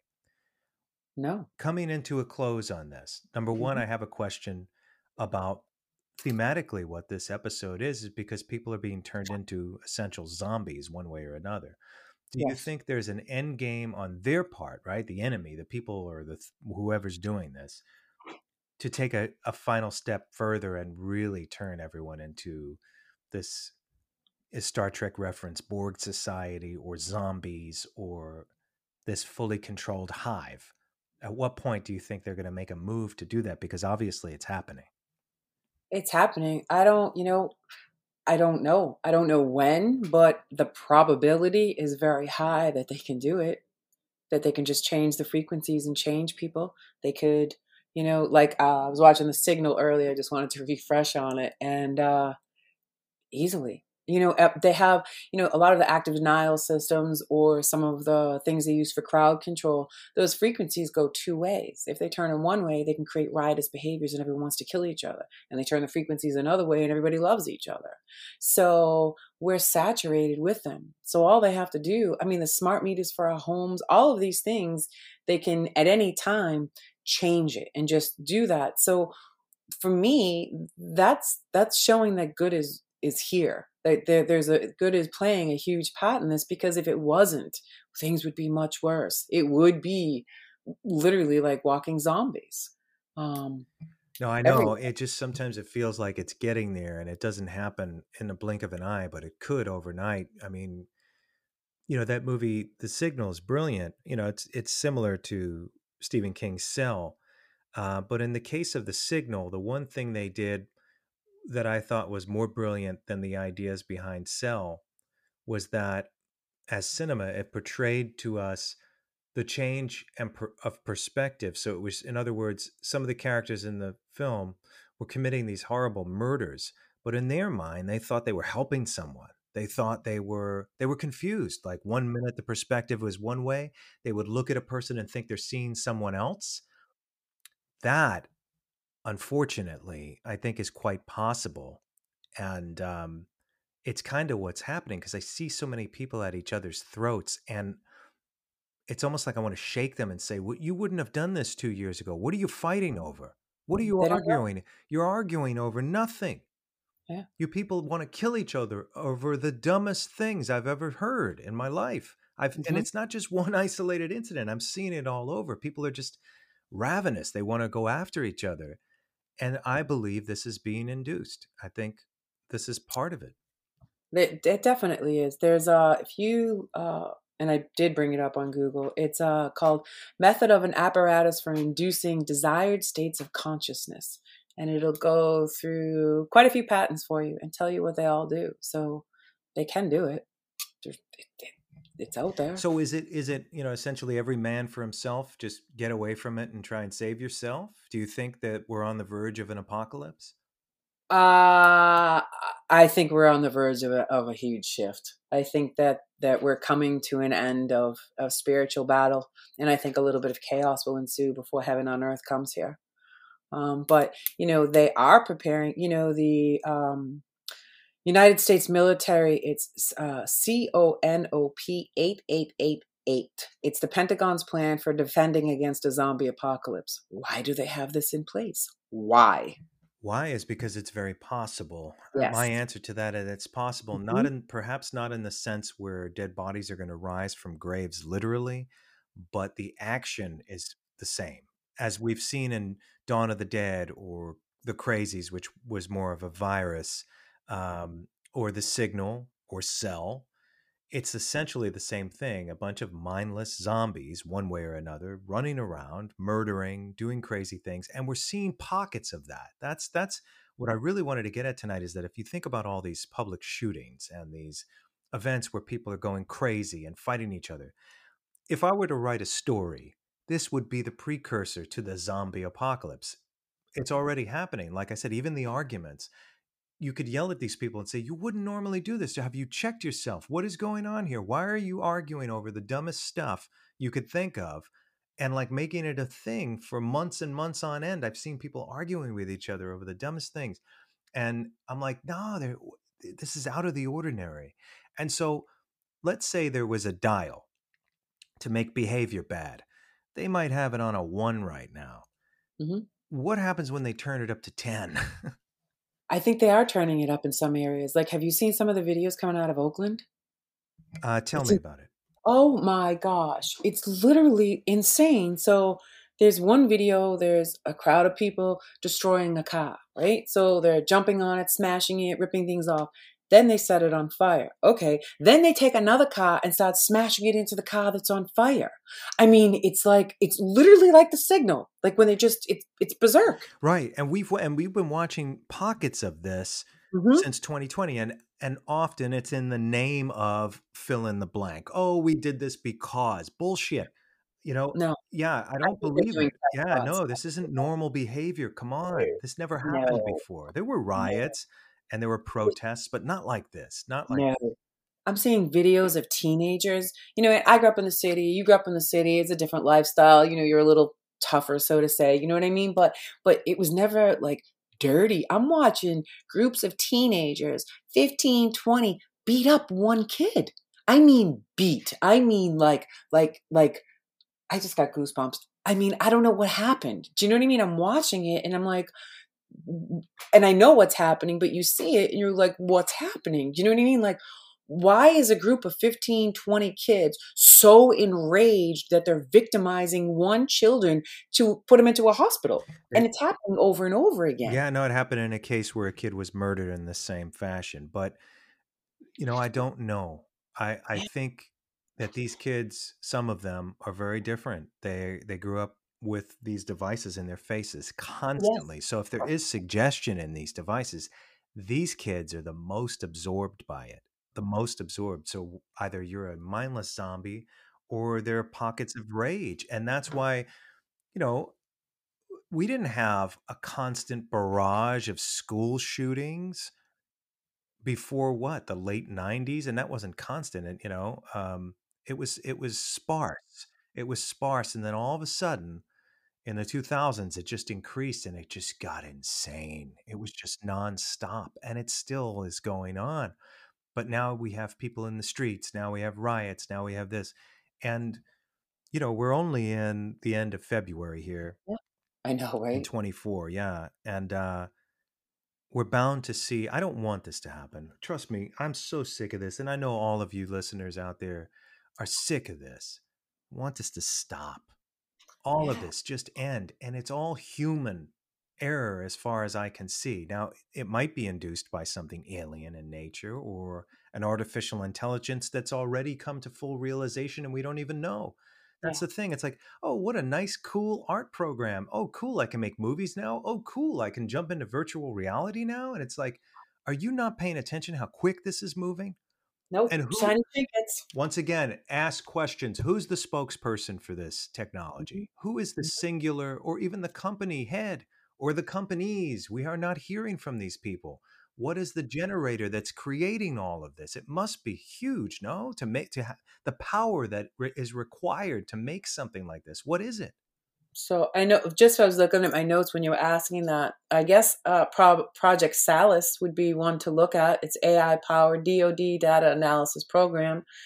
No. Coming into a close on this, number one, Mhm. I have a question about thematically what this episode is, is because people are being turned into essential zombies one way or another. Do you Yes. think there's an end game on their part, right? The enemy, the people, or the whoever's doing this, to take a, a final step further and really turn everyone into this is Star Trek reference, Borg society or zombies or this fully controlled hive? At what point do you think they're going to make a move to do that? Because obviously it's happening. It's happening. I don't, you know, I don't know. I don't know when, but the probability is very high that they can do it, that they can just change the frequencies and change people. They could, you know, like uh, I was watching The Signal earlier. I just wanted to refresh on it, and uh, easily. You know, uh, they have, you know, a lot of the active denial systems or some of the things they use for crowd control, those frequencies go two ways. If they turn them one way, they can create riotous behaviors and everyone wants to kill each other. And they turn the frequencies another way and everybody loves each other. So we're saturated with them. So all they have to do, I mean, the smart meters for our homes, all of these things, they can at any time change it and just do that. So for me, that's that's showing that good is is here. That there, there's a good is playing a huge part in this, because if it wasn't, things would be much worse. It would be literally like walking zombies. Um, no, I know. every- It just sometimes it feels like it's getting there, and it doesn't happen in the blink of an eye, but it could overnight. I mean, you know, that movie, The Signal, is brilliant. You know, it's it's similar to Stephen King's Cell, uh, but in the case of The Signal, the one thing they did that I thought was more brilliant than the ideas behind Cell was that as cinema, it portrayed to us the change and per, of perspective. So it was, in other words, some of the characters in the film were committing these horrible murders, but in their mind, they thought they were helping someone. They thought they were they were confused. Like one minute the perspective was one way, they would look at a person and think they're seeing someone else. That, unfortunately, I think is quite possible. And um, it's kind of what's happening, because I see so many people at each other's throats, and it's almost like I want to shake them and say, well, you wouldn't have done this two years ago. What are you fighting over? What are you They don't know. arguing? You're arguing over nothing. Yeah. You people want to kill each other over the dumbest things I've ever heard in my life. I've, and Mhm. it's not just one isolated incident. I'm seeing it all over. People are just ravenous. They want to go after each other. And I believe this is being induced. I think this is part of it. It, it definitely is. There's uh if you uh and I did bring it up on Google. It's uh called Method of an Apparatus for Inducing Desired States of Consciousness. And it'll go through quite a few patents for you and tell you what they all do. So they can do it. There's- it- it- It's out there. So is it is it, you know, essentially every man for himself, just get away from it and try and save yourself? Do you think that we're on the verge of an apocalypse? Uh, I think we're on the verge of a, of a huge shift. I think that, that we're coming to an end of, of spiritual battle. And I think a little bit of chaos will ensue before heaven on earth comes here. Um, but, you know, they are preparing, you know, the um, United States military, it's uh, C O N O P eight eight eight eight. It's the Pentagon's plan for defending against a zombie apocalypse. Why do they have this in place? Why? Why is because it's very possible. Yes. My answer to that is it's possible, Mhm. not in perhaps not in the sense where dead bodies are going to rise from graves literally, but the action is the same. As we've seen in Dawn of the Dead or The Crazies, which was more of a virus, um, or The Signal or Cell, it's essentially the same thing. A bunch of mindless zombies, one way or another, running around, murdering, doing crazy things. And we're seeing pockets of that. That's that's what I really wanted to get at tonight, is that if you think about all these public shootings and these events where people are going crazy and fighting each other, if I were to write a story, this would be the precursor to the zombie apocalypse. It's already happening. Like I said, even the arguments. You could yell at these people and say, you wouldn't normally do this. Have you checked yourself? What is going on here? Why are you arguing over the dumbest stuff you could think of and like making it a thing for months and months on end? I've seen people arguing with each other over the dumbest things. And I'm like, no, they're- this is out of the ordinary. And so let's say there was a dial to make behavior bad. They might have it on a one right now. Mhm. What happens when they turn it up to ten? I think they are turning it up in some areas. Like, have you seen some of the videos coming out of Oakland? Uh, tell It's me a- about it. Oh my gosh. It's literally insane. So there's one video, there's a crowd of people destroying a car, right? So they're jumping on it, smashing it, ripping things off. Then they set it on fire. Okay. Then they take another car and start smashing it into the car that's on fire. I mean, it's like, it's literally like The Signal. Like when they just, it's, it's berserk. Right. And we've and we've been watching pockets of this Mhm. since twenty twenty, and and often it's in the name of fill in the blank. Oh, we did this because bullshit. You know, No. yeah, I I don't think they're believe doing it. that Yeah, for no, us. this isn't normal behavior. Come on. This never happened No. before. There were riots and there were protests, but not like this. Not like No. I'm seeing videos of teenagers. You know, I grew up in the city. You grew up in the city. It's a different lifestyle. You know, you're a little tougher, so to say. You know what I mean? But but it was never like dirty. I'm watching groups of teenagers, fifteen, twenty, beat up one kid. I mean beat. I mean like like like I just got goosebumps. I mean, I don't know what happened. Do you know what I mean? I'm watching it and I'm like, and I know what's happening, but you see it and you're like, what's happening? Do you know what I mean? Like, why is a group of fifteen, twenty kids so enraged that they're victimizing one children to put them into a hospital? And it's happening over and over again. Yeah, no, it happened in a case where a kid was murdered in the same fashion. But, you know, I don't know. I, I think that these kids, some of them are very different. They they grew up with these devices in their faces constantly. So if there is suggestion in these devices, these kids are the most absorbed by it, the most absorbed. So either you're a mindless zombie or there are pockets of rage. And that's why, you know, we didn't have a constant barrage of school shootings before what, the late nineties, and that wasn't constant. And you know, um, it was it was sparse. It was sparse, and then all of a sudden, in the two thousands, it just increased, and it just got insane. It was just nonstop, and it still is going on. But now we have people in the streets. Now we have riots. Now we have this, and you know, we're only in the end of February here. Yeah. I know, right? In twenty-four, yeah. And uh, we're bound to see, I don't want this to happen. Trust me, I'm so sick of this. And I know all of you listeners out there are sick of this. I want this to stop. All of Yeah. this just end. And it's all human error as far as I can see. Now, it might be induced by something alien in nature or an artificial intelligence that's already come to full realization and we don't even know. That's Yeah. the thing. It's like, oh, what a nice, cool art program. Oh, cool. I can make movies now. Oh, cool. I can jump into virtual reality now. And it's like, are you not paying attention how quick this is moving? Nope. And who, Shiny tickets. once again, ask questions. Who's the spokesperson for this technology? Who is the singular or even the company head or the companies? We are not hearing from these people. What is the generator that's creating all of this? It must be huge, no? To make to ha- the power that re- is required to make something like this. What is it? So I know, just I was looking at my notes when you were asking that. I guess uh, Pro- Project Salus would be one to look at. It's A I-powered D O D data analysis program.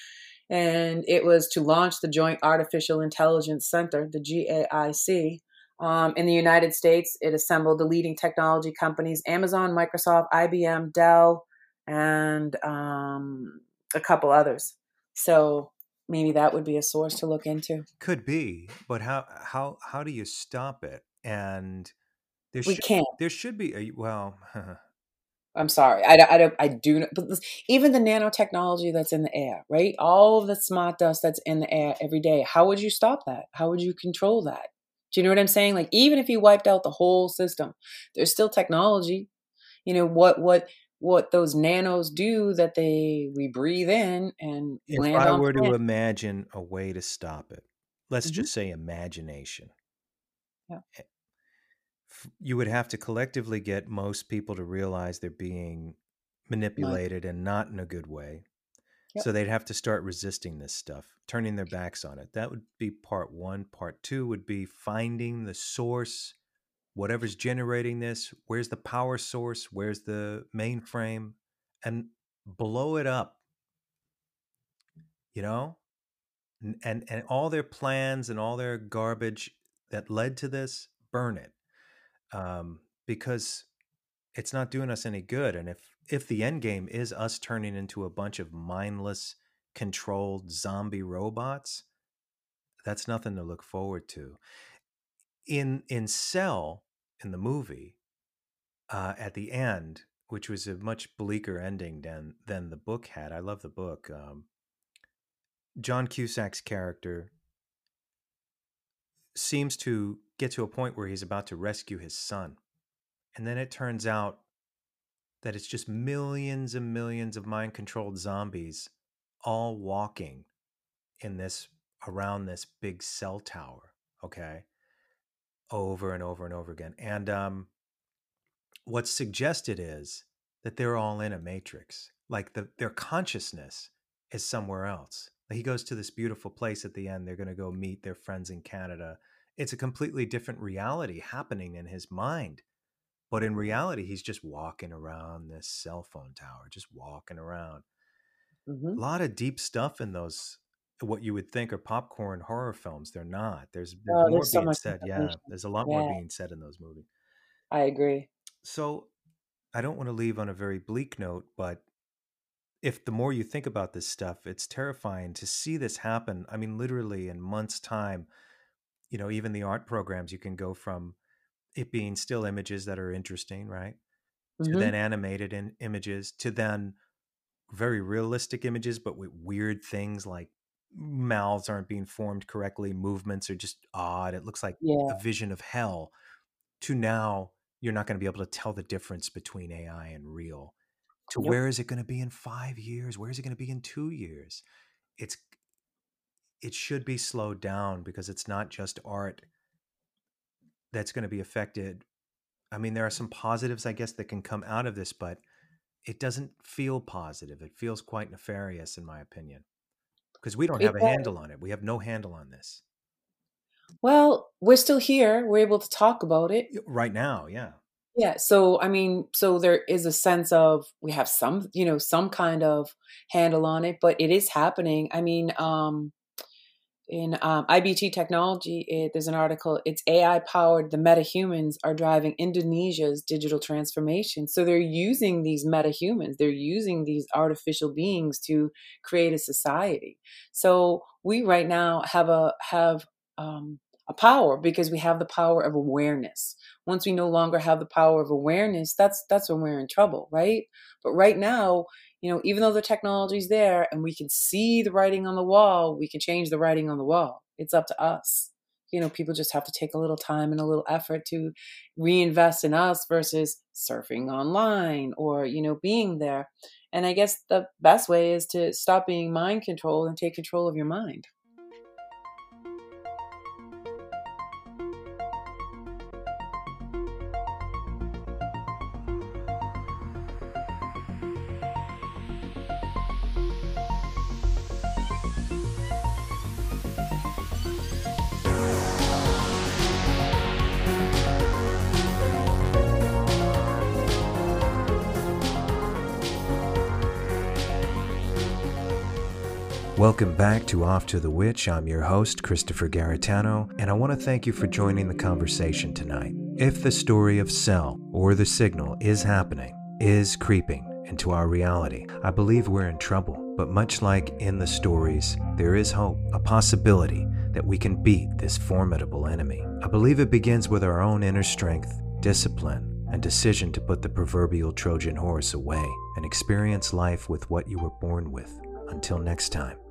And it was to launch the Joint Artificial Intelligence Center, the G A I C. Um, in the United States, it assembled the leading technology companies, Amazon, Microsoft, I B M, Dell, and um, a couple others. So maybe that would be a source to look into. Could be, but how how how do you stop it? And there We should, can't. there should be a, well, I'm sorry. I, don't- I don't, I do not, but this- even the nanotechnology that's in the air, right? All of the smart dust that's in the air every day. How would you stop that? How would you control that? Do you know what I'm saying? Like, even if you wiped out the whole system, there's still technology. You know, what, what, what those nanos do that they, we breathe in and if land I on were to planet. imagine a way to stop it, let's Mhm. just say imagination. Yeah. f- You would have to collectively get most people to realize they're being manipulated and not in a good way. Yep. So they'd have to start resisting this stuff, turning their backs on it. That would be part one. Part two would be finding the source, whatever's generating this. Where's the power source? Where's the mainframe? And blow it up, you know? And, and, and all their plans and all their garbage that led to this, burn it. Um, because it's not doing us any good. And if if the end game is us turning into a bunch of mindless, controlled zombie robots, that's nothing to look forward to. In in Cell, in the movie, uh, at the end, which was a much bleaker ending than than the book had. I love the book. Um, John Cusack's character seems to get to a point where he's about to rescue his son. And then it turns out that it's just millions and millions of mind-controlled zombies all walking in this, around this big cell tower, okay? Over and over and over again. And um, what's suggested is that they're all in a matrix. Like the, their consciousness is somewhere else. He goes to this beautiful place at the end. They're going to go meet their friends in Canada. It's a completely different reality happening in his mind. But in reality, he's just walking around this cell phone tower, just walking around. Mhm. A lot of deep stuff in those, what you would think are popcorn horror films. They're not. There's, there's Oh, more there's so being much said. Yeah, information. there's a lot Yeah. more being said in those movies. I agree. So I don't want to leave on a very bleak note, but if the more you think about this stuff, it's terrifying to see this happen. I mean, literally in months' time, you know, even the art programs, you can go from it being still images that are interesting, right? To Mhm. then animated in images, to then very realistic images, but with weird things like mouths aren't being formed correctly, movements are just odd. It looks like Yeah. a vision of hell. To now, you're not going to be able to tell the difference between A I and real. To Nope. where is it going to be in five years? Where is it going to be in two years? It's it should be slowed down because it's not just art that's going to be affected. I mean, there are some positives, I guess, that can come out of this, but it doesn't feel positive. It feels quite nefarious, in my opinion, because we don't It have a does. handle on it. We have no handle on this Well, we're still here. We're able to talk about it. right now. Yeah. Yeah. So, I mean, so there is a sense of we have some, you know, some kind of handle on it, but it is happening. I mean, um, in um, I B T Technology, it, there's an article, it's A I powered, the metahumans are driving Indonesia's digital transformation. So they're using these metahumans, they're using these artificial beings to create a society. So we right now have a, have um, a power because we have the power of awareness. Once we no longer have the power of awareness, that's, that's when we're in trouble, right? But right now, you know, even though the technology's there and we can see the writing on the wall, we can change the writing on the wall. It's up to us. You know, people just have to take a little time and a little effort to reinvest in us versus surfing online or, you know, being there. And I guess the best way is to stop being mind controlled and take control of your mind. Welcome back to Off to the Witch. I'm your host, Christopher Garitano, and I want to thank you for joining the conversation tonight. If the story of Cell or The Signal is happening, is creeping into our reality, I believe we're in trouble. But much like in the stories, there is hope, a possibility that we can beat this formidable enemy. I believe it begins with our own inner strength, discipline, and decision to put the proverbial Trojan horse away and experience life with what you were born with. Until next time.